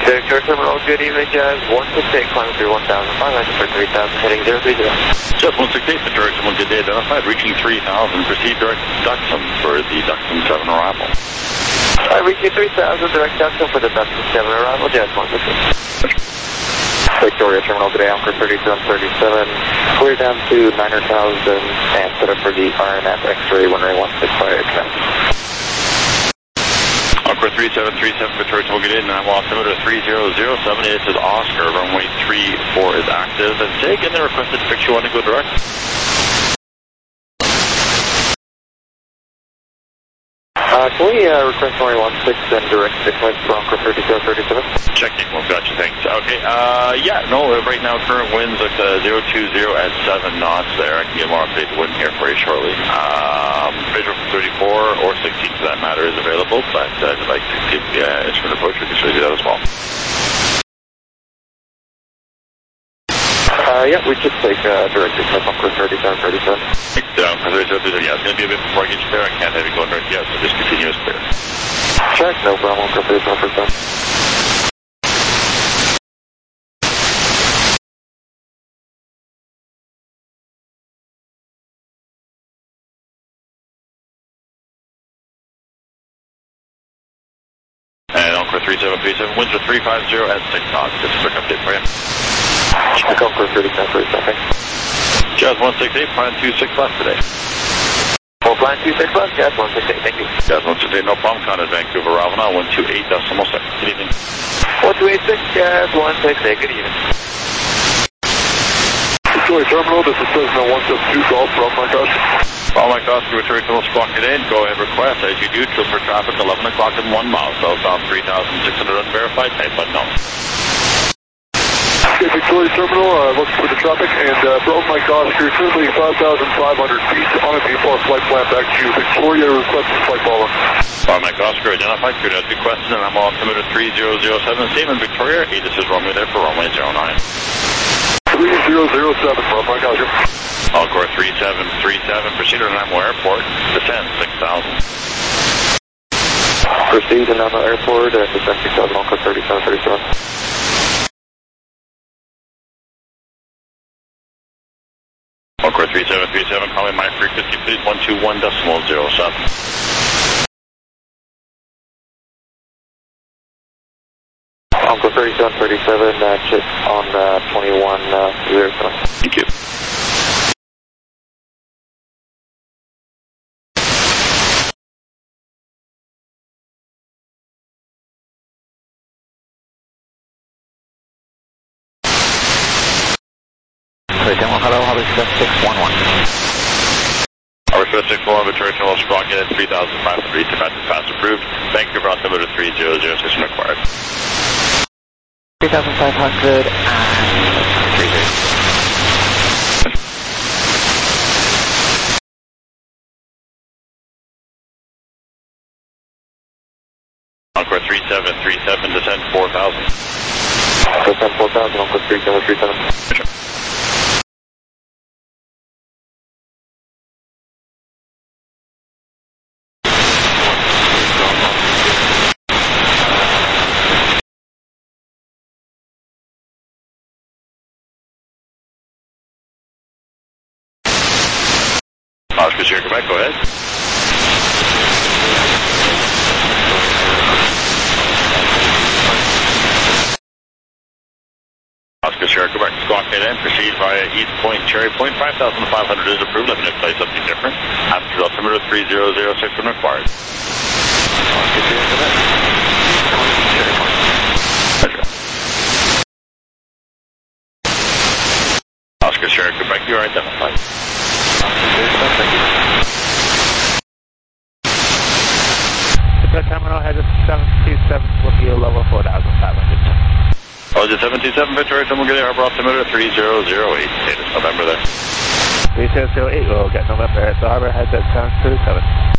Victoria Terminal, good evening, Jazz. one six eight, climbing through one thousand five hundred for three thousand, heading zero three zero. Just one six eight, Victoria Terminal, good day, identified, reaching three thousand, proceed direct Duxham for the Duxham seven arrival. I reaching three thousand, direct Duxham for the Duxham seven arrival, Jazz one six eight. Victoria Terminal, today, Anchor thirty-seven thirty-seven, clear down to nine thousand and set up for the R N F X-ray runway one six five. Anchor three seven three seven, Victoria Terminal, good day, and I'm altimeter three zero zero seven, it is Oscar, runway three four is active, and say again the requested fix you want to go direct. Uh, can we uh, request runway one six and direct sequence for Anchor thirty-seven thirty-seven? Checking, well, gotcha, thanks. Okay, uh, yeah, no, right now current winds at uh, zero two zero at seven knots there. I can get more updated wind here for you shortly. Um, visual from thirty-four or sixteen for that matter is available, but uh, I'd like to give the uh, instrument approach, we can show you that as well. Uh, yeah, we just take uh, direct sequence Anchor thirty-seven thirty-seven. Down for thirty-seven thirty-seven, yeah, it's going to be a bit before I get you there. I can't have you going direct yet, so just continue as clear. Check, no problem, Anchor thirty-seven thirty-seven. And Anchor three seven three seven, winds are three five zero at six knots. Just a quick update for you. Check Anchor thirty-seven thirty-seven. Jazz one six eight, plan two six left today. Full plan two six left, Jazz one six eight, thank you. Jazz one six eight, no problem, contact Vancouver, Ravana, one two eight decimal six. Good evening. one two eight six, Jazz one six eight, good evening. Victoria Terminal, this is Cessna one seven two, Golf from Mike Oscar. All my Oscar, Victoria Terminal, squawk it in, go ahead request, as you do, trill for traffic, eleven o'clock in one mile, southbound three thousand six hundred unverified, type unknown. Okay, Victoria Terminal, uh, looking for the traffic, and uh, Bravo Mike Oscar, currently five thousand five hundred feet on a default flight plan back to you. Victoria, requesting flight follow. All my Oscar, identified, cleared out, good question, and I'm altimeter three zero zero seven, same in Victoria, hey, this is runway there for runway zero nine. three zero zero seven, Bravo Mike Oscar. Alcor three seven three seven, proceed to Nanaimo Airport, descend six thousand. Proceed to Nanaimo Airport, uh, descend six thousand, Alcor thirty-seven thirty-seven. Alcor three seven three seven, calling my frequency, please, one two one decimal zero seven. Alcor thirty-seven thirty-seven, uh, chip on uh, twenty-one zero seven. Thank you. Hello, Harbor Express six one one. Harbor Express six one one, Victoria Terminal, squawk in at three thousand five hundred, fast approved. Vancouver altimeter three zero zero six required. three thousand five hundred and three zero. Encore three seven three seven, descend four thousand. Descend four thousand, Encore three seven three seven. Sure. Oscar Sierra Quebec, go ahead. Oscar Sierra Quebec, squawk it in, proceed via East Point, Cherry Point, five thousand five hundred is approved, let me know if play something different. After altimeter three zero zero six when required. Oscar Sierra Quebec. Roger. Oscar Sierra Quebec, you are identified. The terminal has a seven two seven Scorpio level four thousand five hundred. Oh, is it seven two seven Victoria, someone get Harbor altimeter three zero zero eight. Hey, it's November there. three zero zero eight, we'll get November. The Harbor has at seven two seven.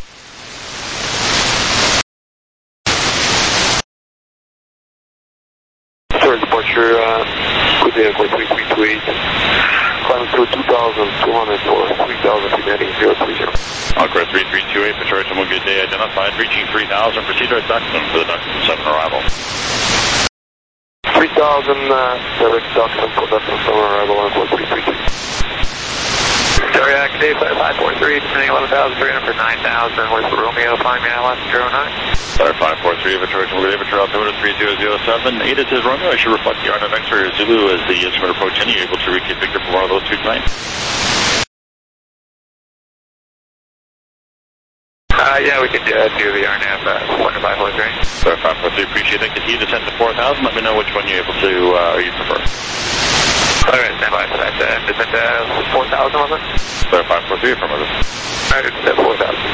Sorry, departure, uh, good day, Airport three three two eight. Climbing through two thousand two hundred for three thousand feet heading zero three zero. Encore three three two eight, Victoria, someone good day identified, reaching three thousand, proceed to Duxton for the Duxton seven arrival. thousand, uh, direct Jackson for Delta seven, arrival on four three three two. Zodiac, day five four three, descending eleven thousand three hundred for nine thousand, with Romeo, find me island zero nine. Star five four three, Victoria, Victoria, Victoria, altimeter three zero zero seven. A D A is Romeo, I should reflect the R N A V X-ray Zulu as the instrument approach in. Are you able to reconfigure for one of those two tonight? Uh, yeah, we can do, uh, do the R N A V, uh, one five four three. Star five four three, appreciate that. Continue to descend to four thousand. Let me know which one you're able to, uh, or you prefer. Alright, stand by for that. Uh, descend to four thousand, was it? Star five four three, affirmative. Alright, descend four thousand.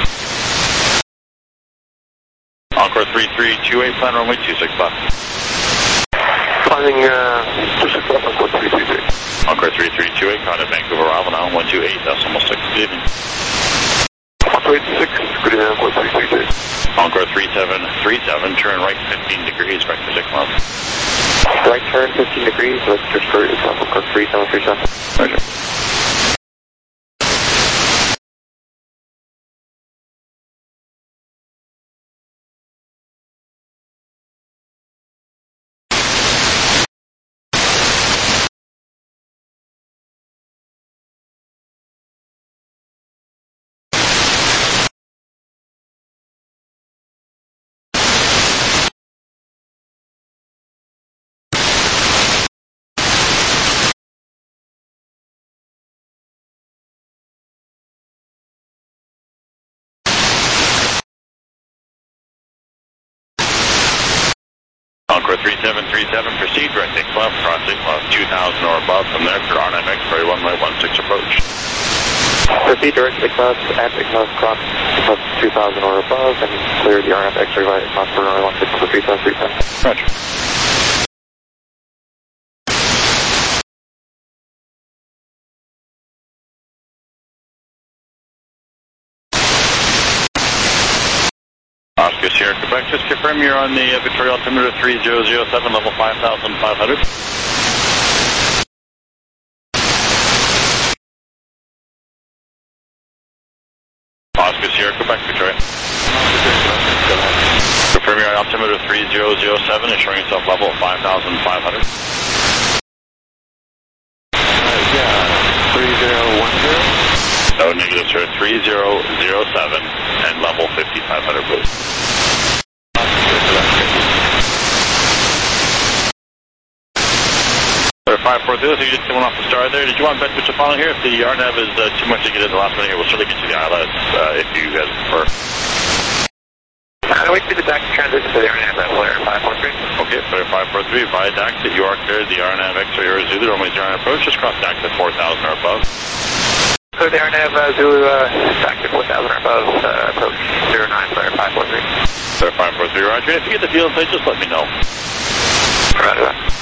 Encore three three two eight, plan runway two six left. Climbing, uh, two six left on four three three three. Encore three three two eight, contact Vancouver, arrival now, one two eight, decimal six, good evening. one two eight six, good evening, four three three three. Encore three seven three seven, turn right fifteen degrees, vector six miles. Right turn fifteen degrees, let's just for example, course three seven three seven. Roger. Encore three seven three seven, proceed, direct six left, cross six left, two thousand or above, from there for R N A V X-ray one right one six approach. Proceed direct six left, at six left, cross plus two thousand or above, and clear the R N A V X-ray right across for runway one six for three seven three seven. Roger. Oscar Sierra, Quebec, just confirm you're on the uh, Victoria altimeter three zero zero seven, level five thousand five hundred. Oscar Sierra, Quebec, Victoria. Confirm you're on altimeter three zero zero seven, and showing yourself level five thousand five hundred. Uh, yeah, three zero one zero. No, negative, sir, three zero zero seven, and level fifty-five hundred, please. five four zero, so you just coming off the star there. Did you want Bedford to follow here? If the R N A V is uh, too much to get in the last minute here, we'll certainly get you the I L S uh, if you guys prefer. Uh, wait for the D A C to transition to the R N A V, that's Blair five four three. Okay, Blair five four three, via D A C, you are cleared the R N A V X-ray or Zulu, runway zero nine approach, just cross D A C at four thousand or above. Clear the R N A V, uh, Zulu, uh, D A C to four thousand or above, uh, approach zero nine, Blair five four three. Blair five four three, roger. If you get the field plate, just let me know. Roger that.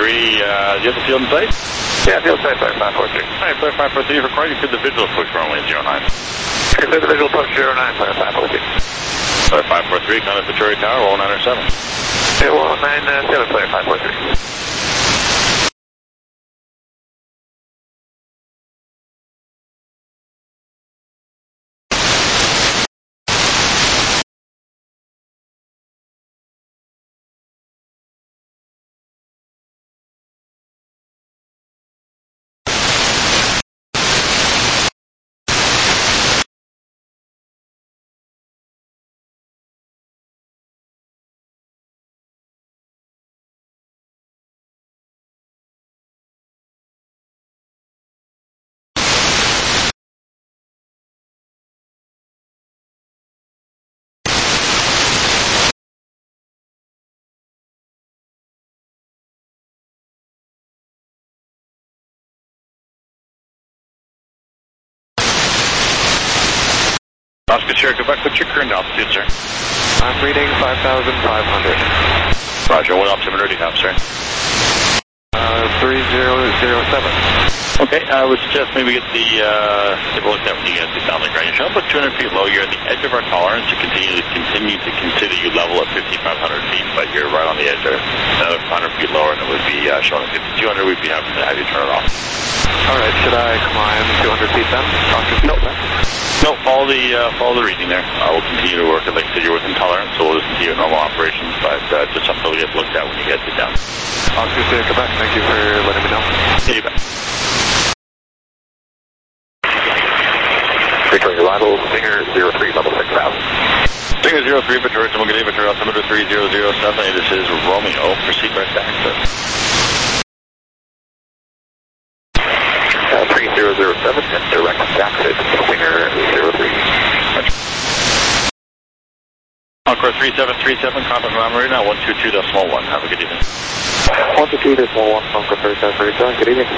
three, uh, do you have the field in sight? Yeah, field sight, Flyer five four three. All right, Flyer five four three, required you could the visual approach runway zero nine. Consider the visual approach zero nine, Flyer five four three. Flyer five four three, contact Victoria Tower, one nine seven. Yeah, one nine seven, Flyer five four three. Oscar Sierra Quebec, what's your current altitude, sir? I'm reading five thousand five hundred. Roger, what altimeter do you have, sir? Uh, three zero zero seven. Okay, I would suggest maybe get the, uh, take a look at when you get the down the ground. You're showing about two hundred feet low. You're at the edge of our tolerance to continue to continue to consider you level at fifty-five hundred feet, but you're right on the edge there. Another one hundred feet lower, and it would be uh, showing at fifty-two hundred. We'd be happy to have you turn it off. All right, should I climb two hundred feet then? No, no, follow the uh, follow the reading there. Uh, we'll continue to work. Like I said, you're within tolerance, so we'll just continue normal operations, but uh, just something to get looked at when you get it down. Oscar Sierra Quebec, thank you for letting me know. See you back. Victoria Arrival, Stinger zero three, level six thousand. Stinger zero three, Victoria, good day, Victoria, altimeter three zero zero seven. This is Romeo. Proceed direct access. Uh, three zero zero seven, and direct access, Stinger zero three. Encore three seven three seven, contact Lima Marina, one two two decimal one. Have a good evening. one two two decimal one, Encore thirty-seven thirty-seven, good evening.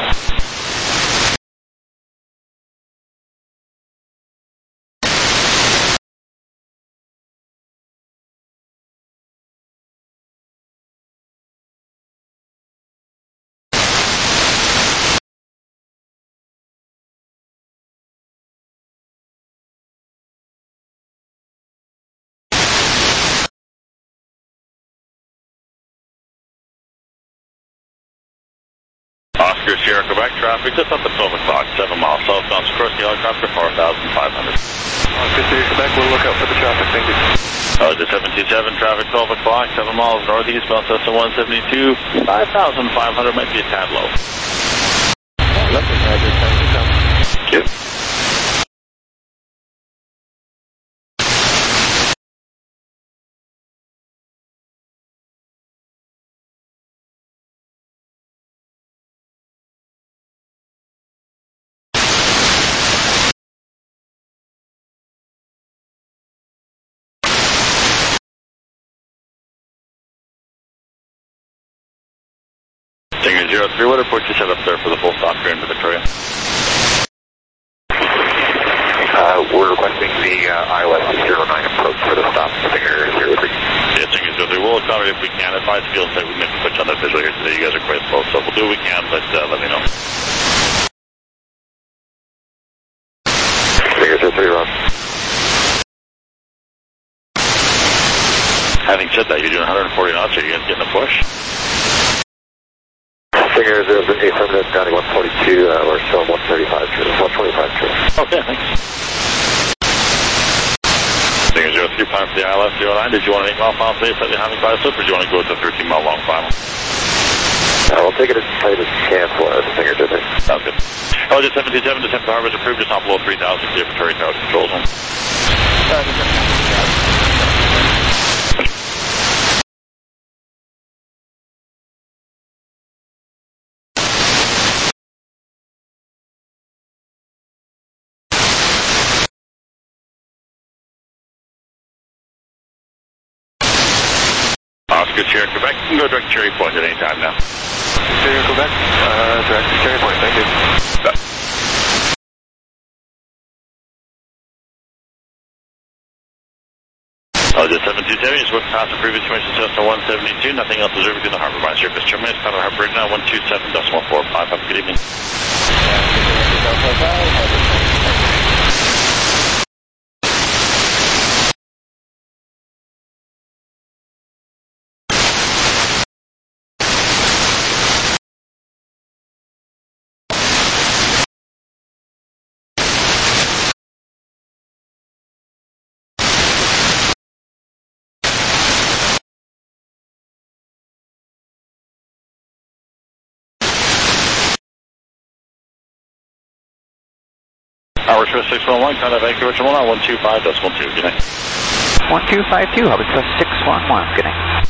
Oscar Sierra Quebec, traffic just up at twelve o'clock, seven miles southbound, across the helicopter, four thousand five hundred. Oscar Sierra Quebec, we'll look out for the traffic, thank you. Uh, the seven two seven, traffic twelve o'clock, seven miles northeast, bound S one seventy-two, five thousand five hundred might be a tad low. Lovely, Roger, thank you. Thank you. Stinger zero three, what approach you set up there for the full stop here into Victoria? Uh, we're requesting the uh, I L S zero nine approach for the stop, Stinger zero three. Yeah, Stinger zero three, we'll accommodate if we can. If I feel like we make a switch on the visual here today, you guys are quite slow, so we'll do what we can, but uh, let me know. Stinger zero three, Rob. Having said that, you're doing one hundred forty knots, are you guys getting a push? Stinger zero three, affirmative, down to one forty-two, uh, we're still one thirty-five, one twenty-five, true. Okay, thanks. Stinger zero three, plan for the I L S zero nine. Did you want an eight mile final today, slightly having five slip, or do you want to go with the thirteen mile long final? Uh, we'll take it as tight as we can for us, Stinger zero three. Sounds good. L J seven two seven, descent to Harvard approved, just not below three thousand, clear Victoria Tower control zone. Oscar Sierra Quebec, you can go direct to Cherry Point at any time now. Sierra Quebec, uh, direct to Cherry Point, thank you. Bye. L J seven two seventy is with past the previous information Cessna one seventy-two. Nothing else observed in the harbor. My service terminates. Contact harbor right now one two seven decimal four five. Have a good evening. Harbor Express six one one, contact Vancouver Terminal one two five decimal two. Good night. one two five two, Harbor Express six one one. Good night.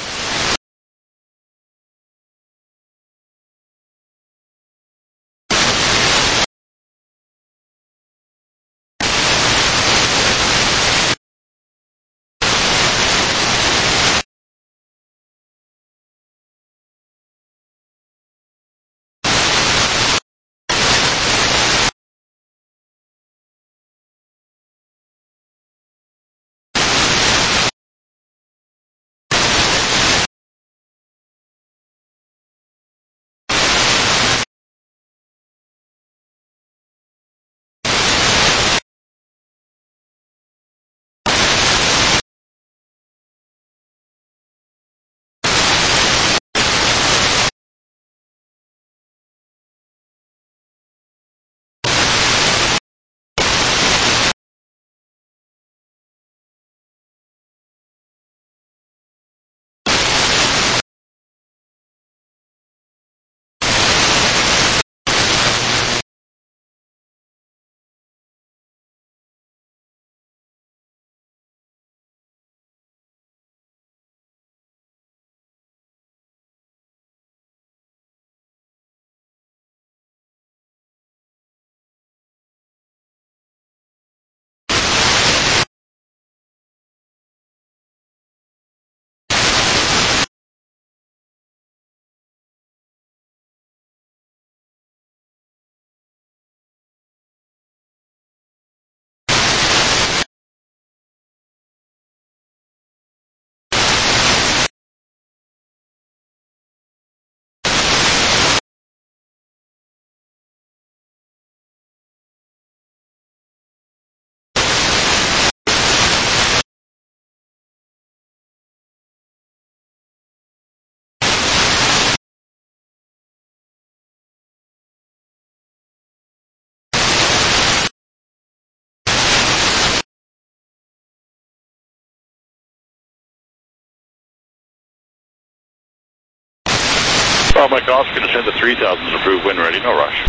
Oh, Mike Oscar, descend to three thousand is approved. Wind ready, no rush.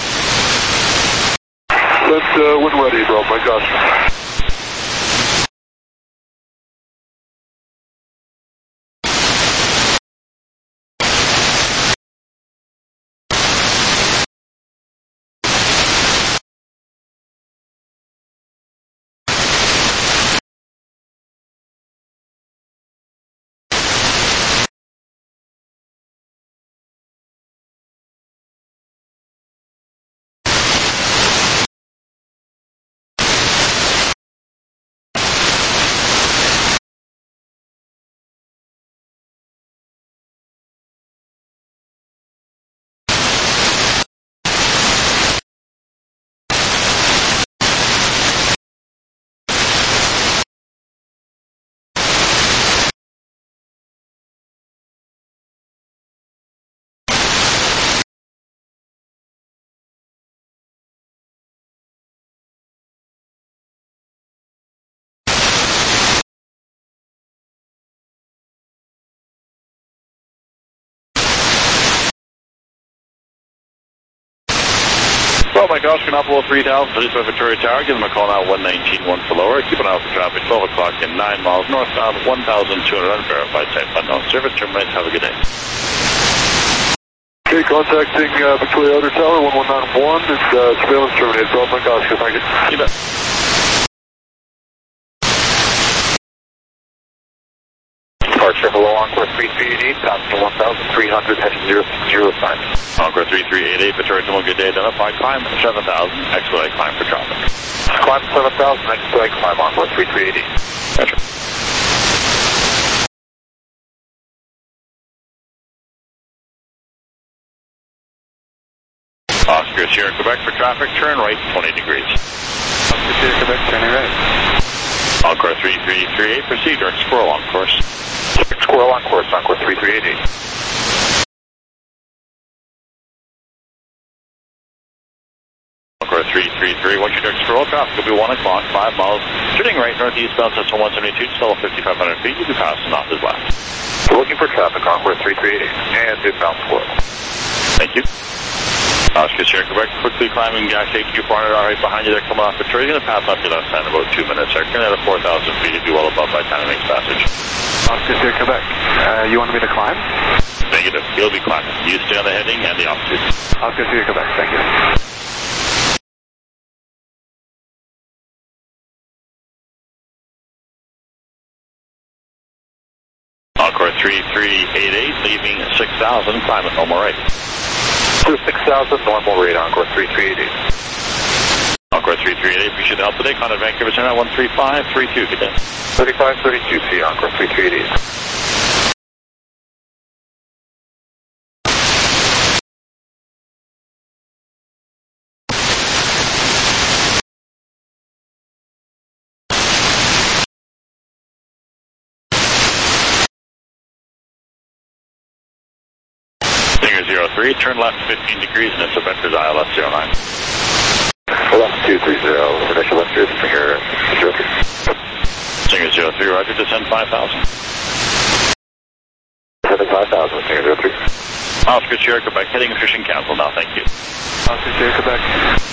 Let's uh, wind ready, bro. Mike Oscar. Well, Mike Oscar, not below three thousand, produced by Victoria Tower. Give them a call now, one nineteen, one for lower. Keep an eye out for traffic, twelve o'clock in nine miles northbound, one thousand two hundred unverified type unknown. Service terminates. Have a good day. Okay, contacting uh, Victoria Outer Tower, one one nine one, and uh, surveillance terminated. Rob Mike Oscar, thank you. You bet. Departure, hello, Encore three three eight eight, passing one thousand three hundred, heading zero zero sign. Encore three three eight eight, Victoria Terminal, good day, identify, climb seven thousand, expedite climb for traffic. Climb seven thousand, expedite climb, Encore three three eight eight. Gotcha. Oscar Sierra Quebec for traffic, turn right twenty degrees. Oscar Sierra Quebec, turning right. Encore three three three eight, proceed direct squirrel on course. Squirrel on course, Encore three three eight eight. Encore three three three, once you direct squirrel, traffic will be one o'clock, five miles, turning right northeast bound system one seventy-two, still fifty-five hundred feet, you'll be passing off his left. Looking for traffic, Encore three three eight eight, and inbound squirrel. Thank you. Oscar Sierra Quebec, quickly climbing gas A Q four hundred right behind you there, coming off Victoria. You're going to pass off your left hand in about two minutes. There, turn at four thousand feet, you'll be well above by time makes passage. Oscar Sierra Quebec, uh, you want me to climb? Negative, you'll be climbing. You stay on the heading and the altitude. Oscar Sierra Quebec, thank you. Encore three three eight eight, leaving six thousand, climb at normal rate. To six thousand, normal rate, Encore three three eight eight. Encore three three eight eight, appreciate the help today. Contact Vancouver Center, one three five three two, good day. thirty-five thirty-two, see you, Encore three three eight eight. Stinger zero three, turn left fifteen degrees and it's a vector's I L S zero nine. Left two three zero, initial left three, Stinger zero three. Stinger zero three, roger, descend five thousand. seventy-five thousand, Stinger zero three. Oscar Sierra Quebec, heading fishing cancel now, thank you. Oscar Sierra Quebec.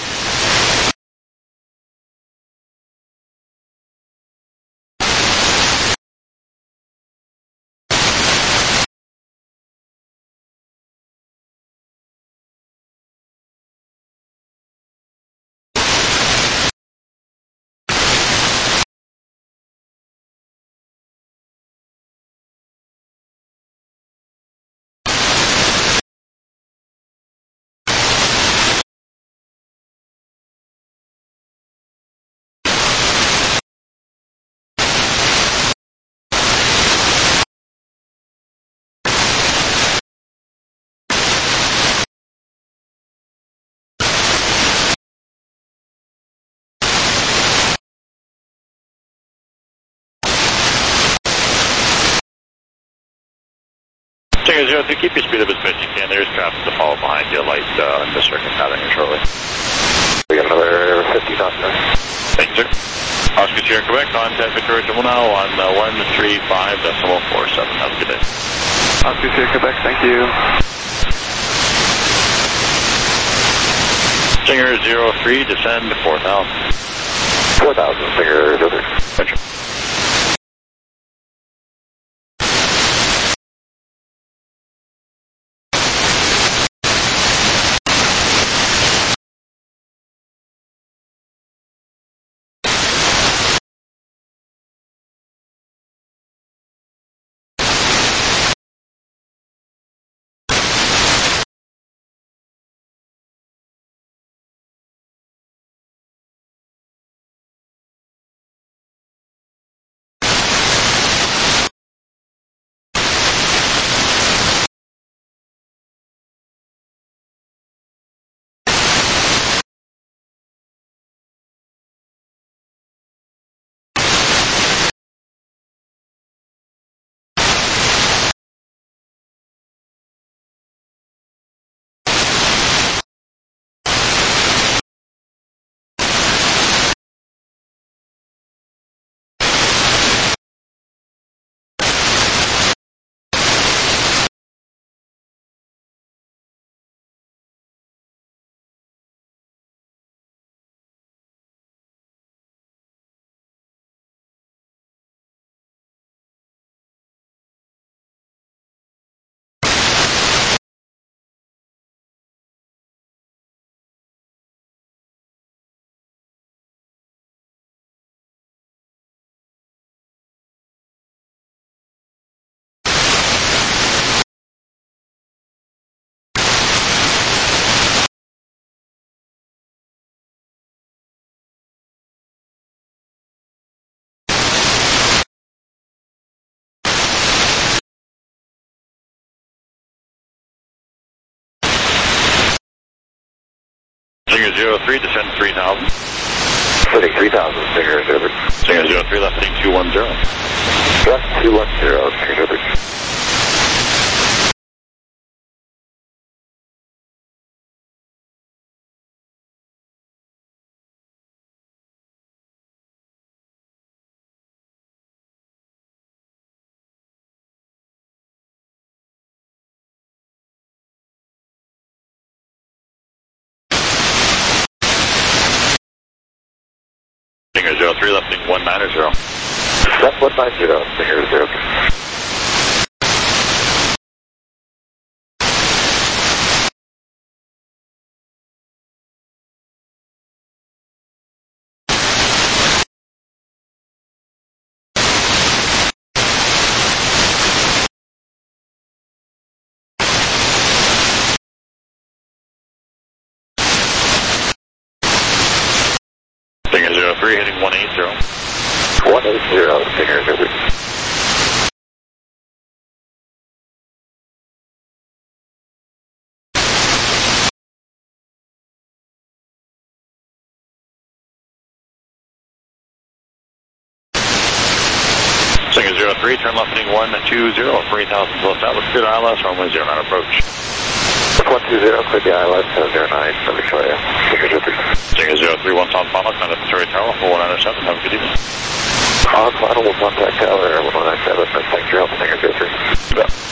Stinger zero three, keep your speed up as best you can. There's traffic to follow behind you, light uh, in the circuit pattern here shortly. We got another fifty knots there. Thank you, sir. Oscar Sierra Quebec, contact Victoria Terminal now on uh, one three five decimal four seven. Have a good day. Oscar Sierra Quebec, thank you. Stinger zero three, descend to four thousand. four thousand, Stinger zero three. Thank you. Stinger zero three, descend three thousand. Heading three thousand, Stinger zero three. Stinger zero three, left heading two one zero. Left two one zero, Stinger zero three. Stinger zero three, left heading one nine zero. Left one nine zero, Stinger zero three. Stinger zero three, heading one eight zero. one eight zero, Stinger zero three. Stinger zero three, turn left heading one two zero, three thousand plus outlook, good I L S, runway zero nine approach. one two zero, clear the I L S, zero nine, for Victoria. Stinger zero three. Stinger zero three, one Tom Thomas, nine Victoria Tower, four one nine seven, have a good evening. On final, we'll contact Tower, one one nine seven, thanks for your help, Stinger zero three. Yeah.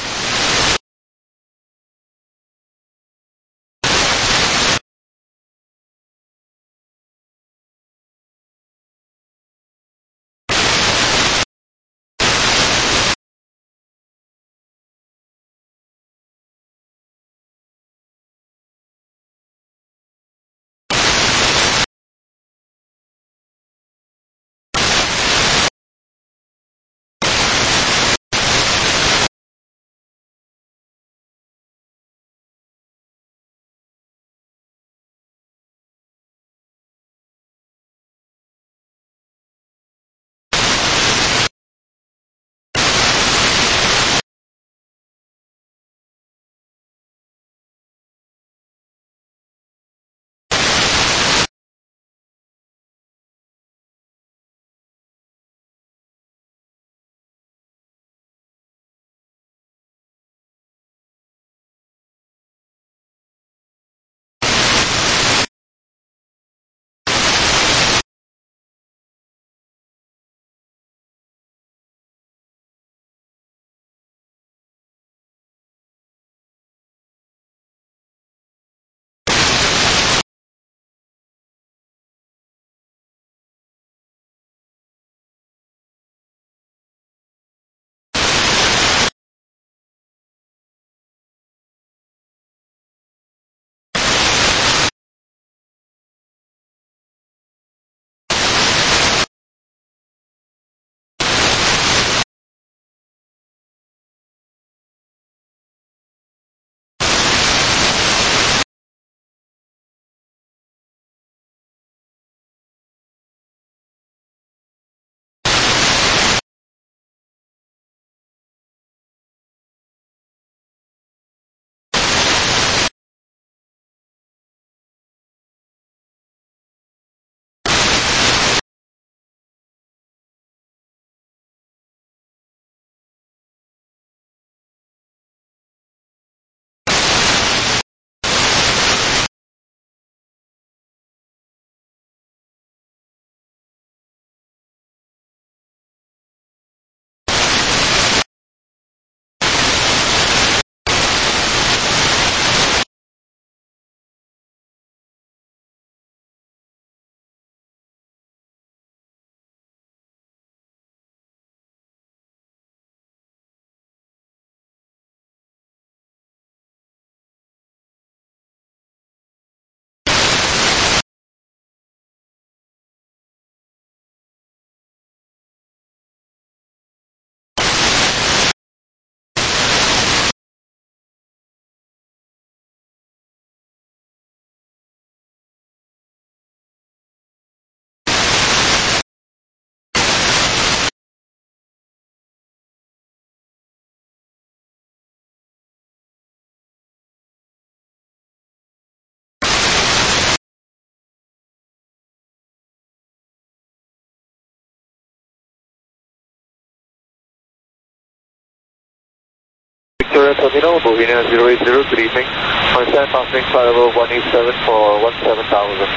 Victoria Terminal, Bohemia zero eight zero, good evening. On stand passing flight level one eight seven for one seven thousand.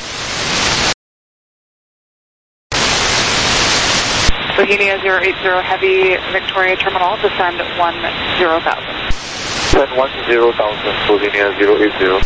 Bohemia zero eight zero Heavy, Victoria Terminal, descend one zero thousand. Descend one zero thousand, Bohemia zero eight zero.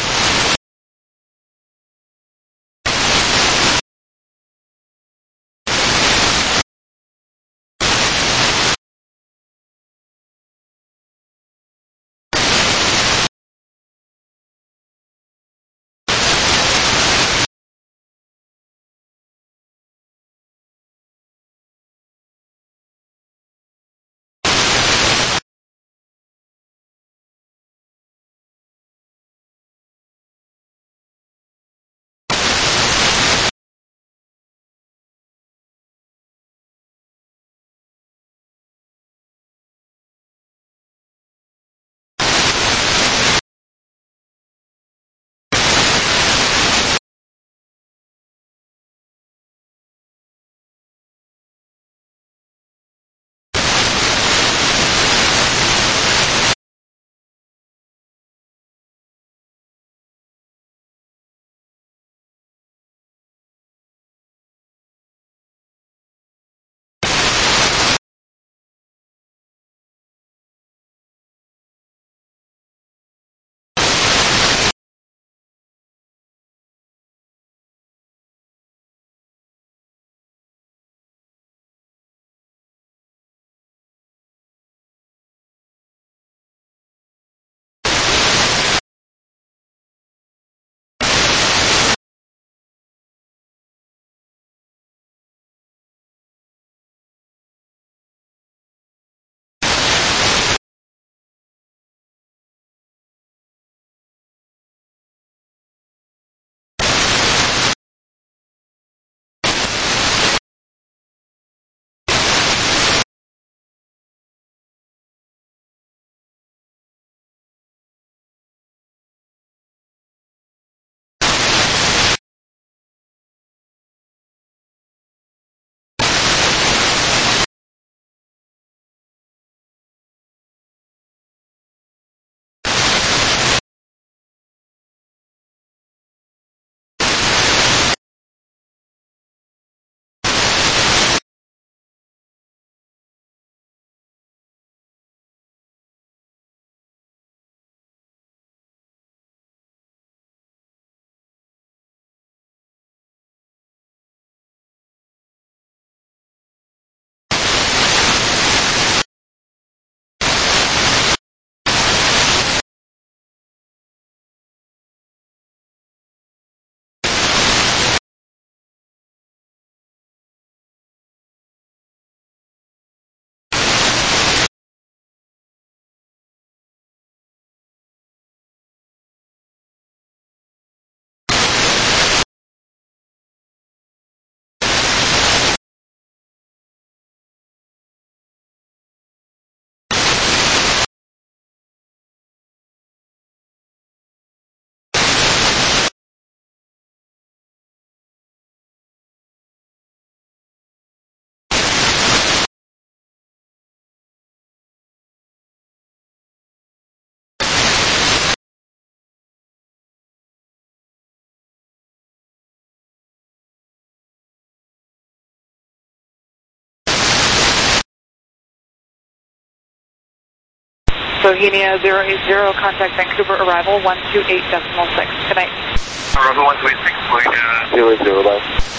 Bohemia zero eight zero, contact Vancouver arrival one two eight decimal six. Good night. Arrival one two eight six, Bohemia zero eight zero, bye.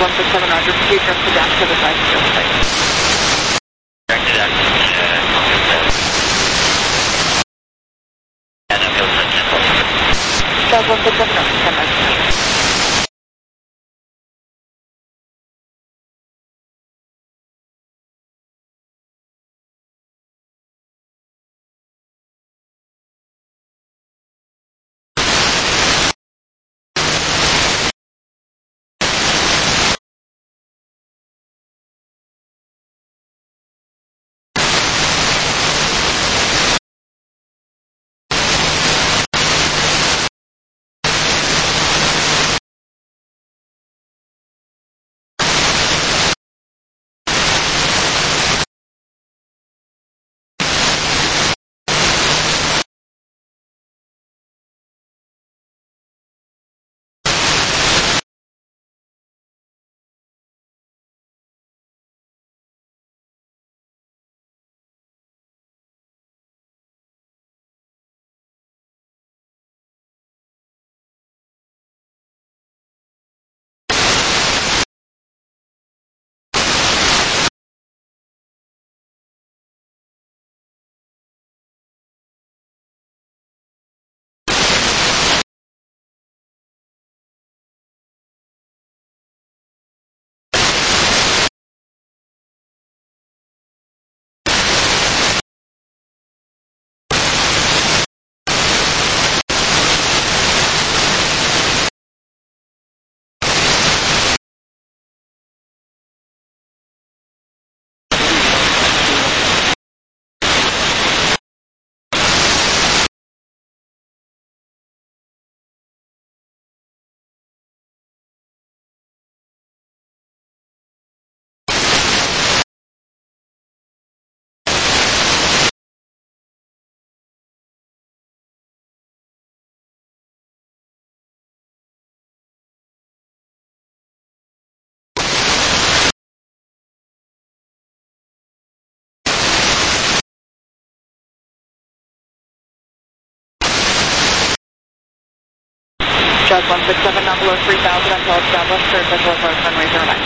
one six seven, Roger. Proceed direct to dash seven five zero six. Direct to dash, uh, and I'm going to ten. Jazz one six seven, Roger. ten five zero. Jazz one six seven, now below three thousand until established, clear visual approach runway zero nine.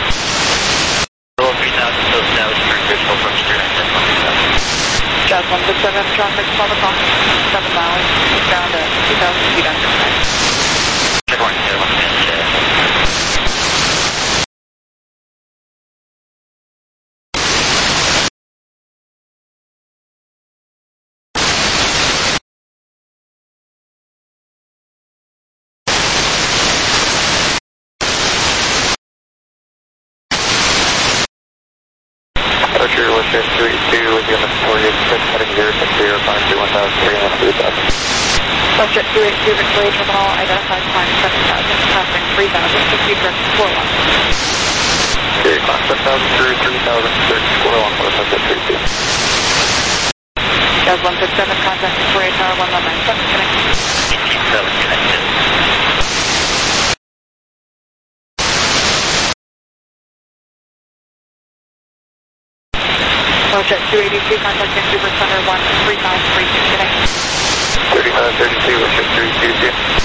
Below three thousand, still established, clear visual approach zero nine, ten one six seven. Jazz one six seven, traffic twelve o'clock, seven miles, down to two thousand feet under nine. Check one, zero one, Archer, Western three two with the Victoria six heading zero six zero five two one thousand three one three thousand. Subject two eight two Victoria Terminal, identified climb seven thousand, passing three thousand, proceed direct to four one. Okay, climb seven thousand through three thousand, direct to four one, for subject three two. Jazz one six seven, contact Victoria Tower one one nine seven, connected. eighteen seven, connected. Jet two eighty-two, contact Vancouver Center one three five three two, connected. thirty-five thirty-two, Western three two two.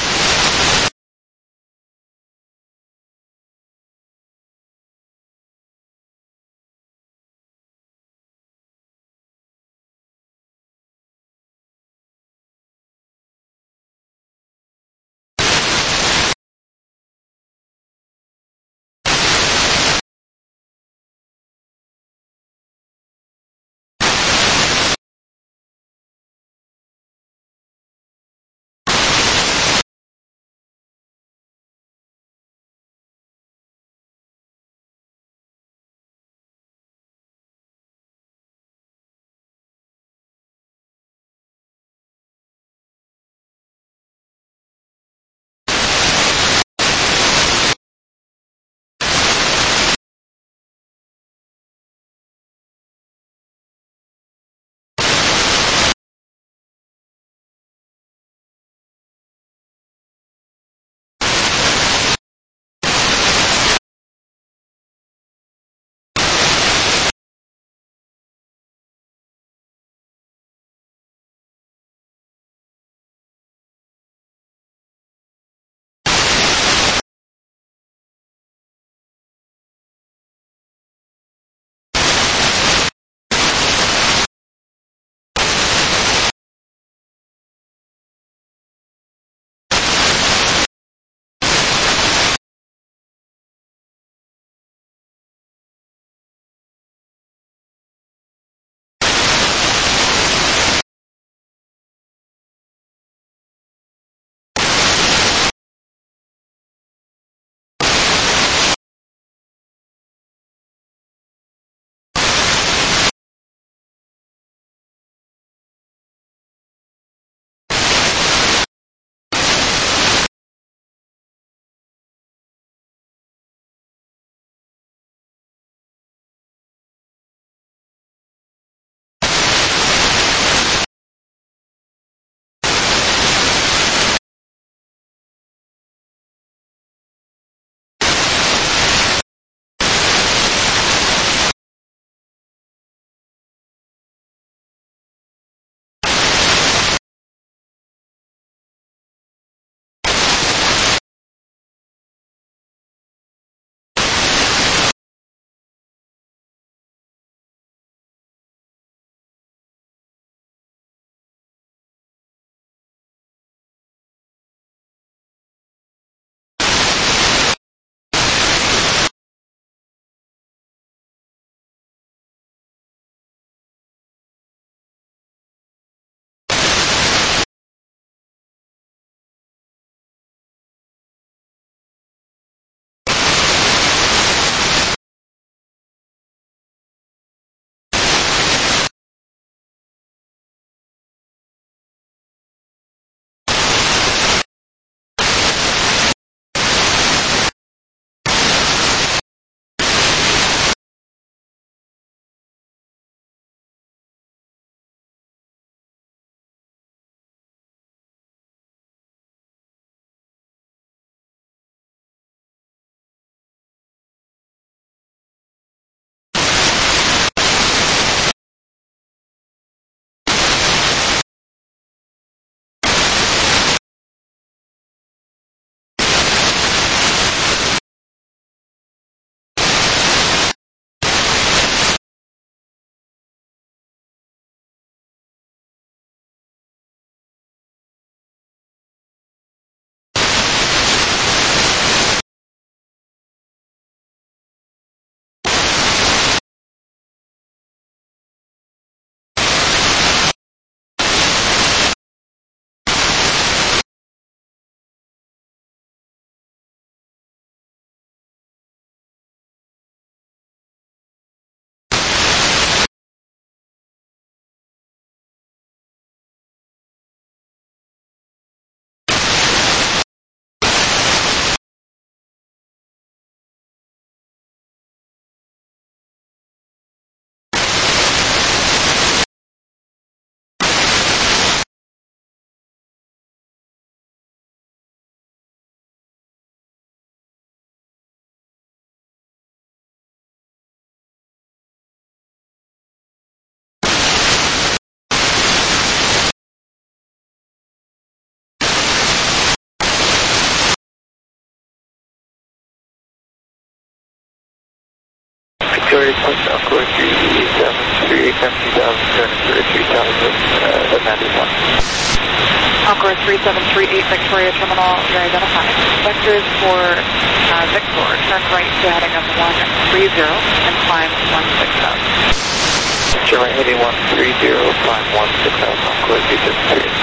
Victoria, push Encore three seven three eight, seventeen thousand two hundred thirty-three thousand, uh, ninety-one. Encore three seven three eight, Victoria Terminal, you're identified. Vectors for uh, Victor, turn right to heading of one three zero and climb one six thousand. Turn right heading one three zero, climb one six thousand, Encore three seven three.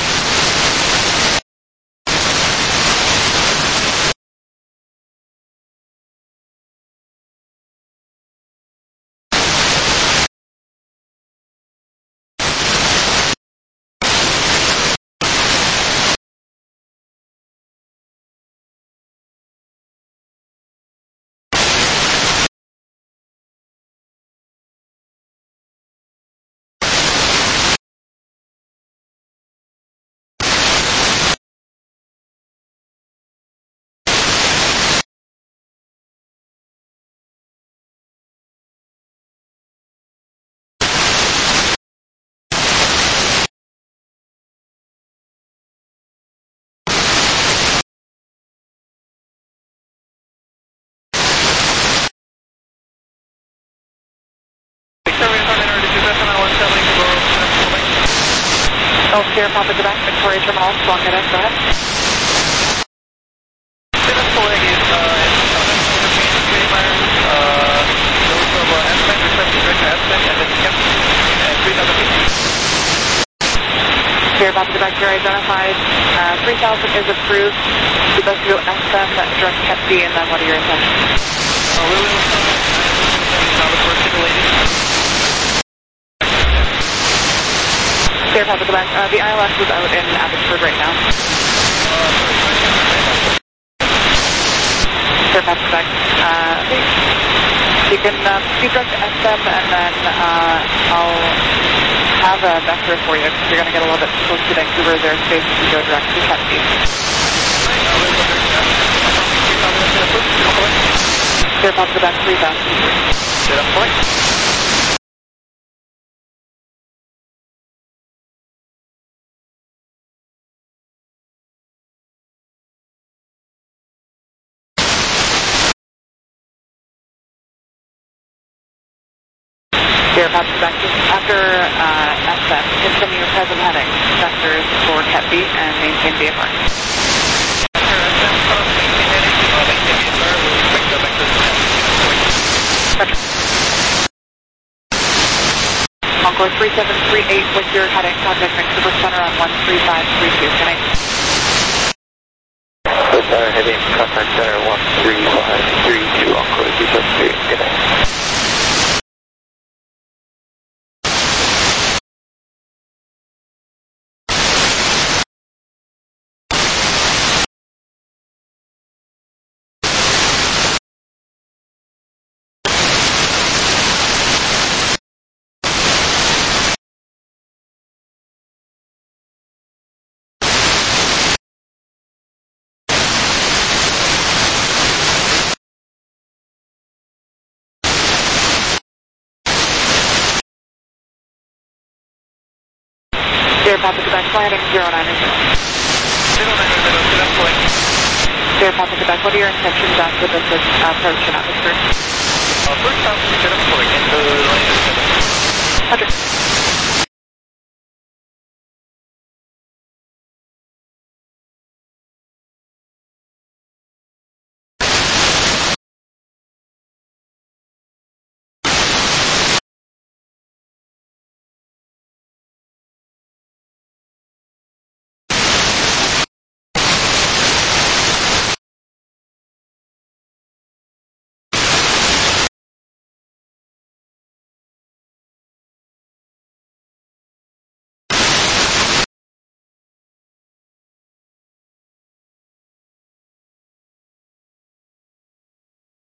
Sierra Papa Quebec, Victoria Terminal, Swan Cadet, go ahead. Seven pulling is uh, three miles, uh, those of uh, Aspen, requesting direct to Aspen, and then Kemp, and three thousand feet. Sierra Papa Quebec, you're identified. Uh, three thousand is approved. You'd like to go S M, direct Cat B, and then what are your intentions? Uh, we will start with first lady. Sierra Papa Quebec, uh, the I L S is out in Abbotsford right now. Sierra Papa Quebec, uh, you can uh, speed direct to S M and then uh, I'll have a vector for you because you're going to get a little bit close to Vancouver's airspace if you go direct to Cat B. Sierra Papa Quebec, three thousand. Set up point. Sierra Papa Quebec, after uh, S M, continue your present heading, vectors for Cat B and maintain V F R. After S M, cross maintain heading, uh, maintain V F R, we'll expect the vector to Roger. Encore three seven three eight with your heading, contact Vancouver Center on one three five three two, good night. So center heading, contact center one three five three two, Encore three seven three, good night. Sierra Papa Quebec, flying zero nine zero. zero nine zero, set up point. Sierra Papa Quebec, what are your intentions after this uh, approach in atmosphere? Uh, first time, set up point into line seven. Roger.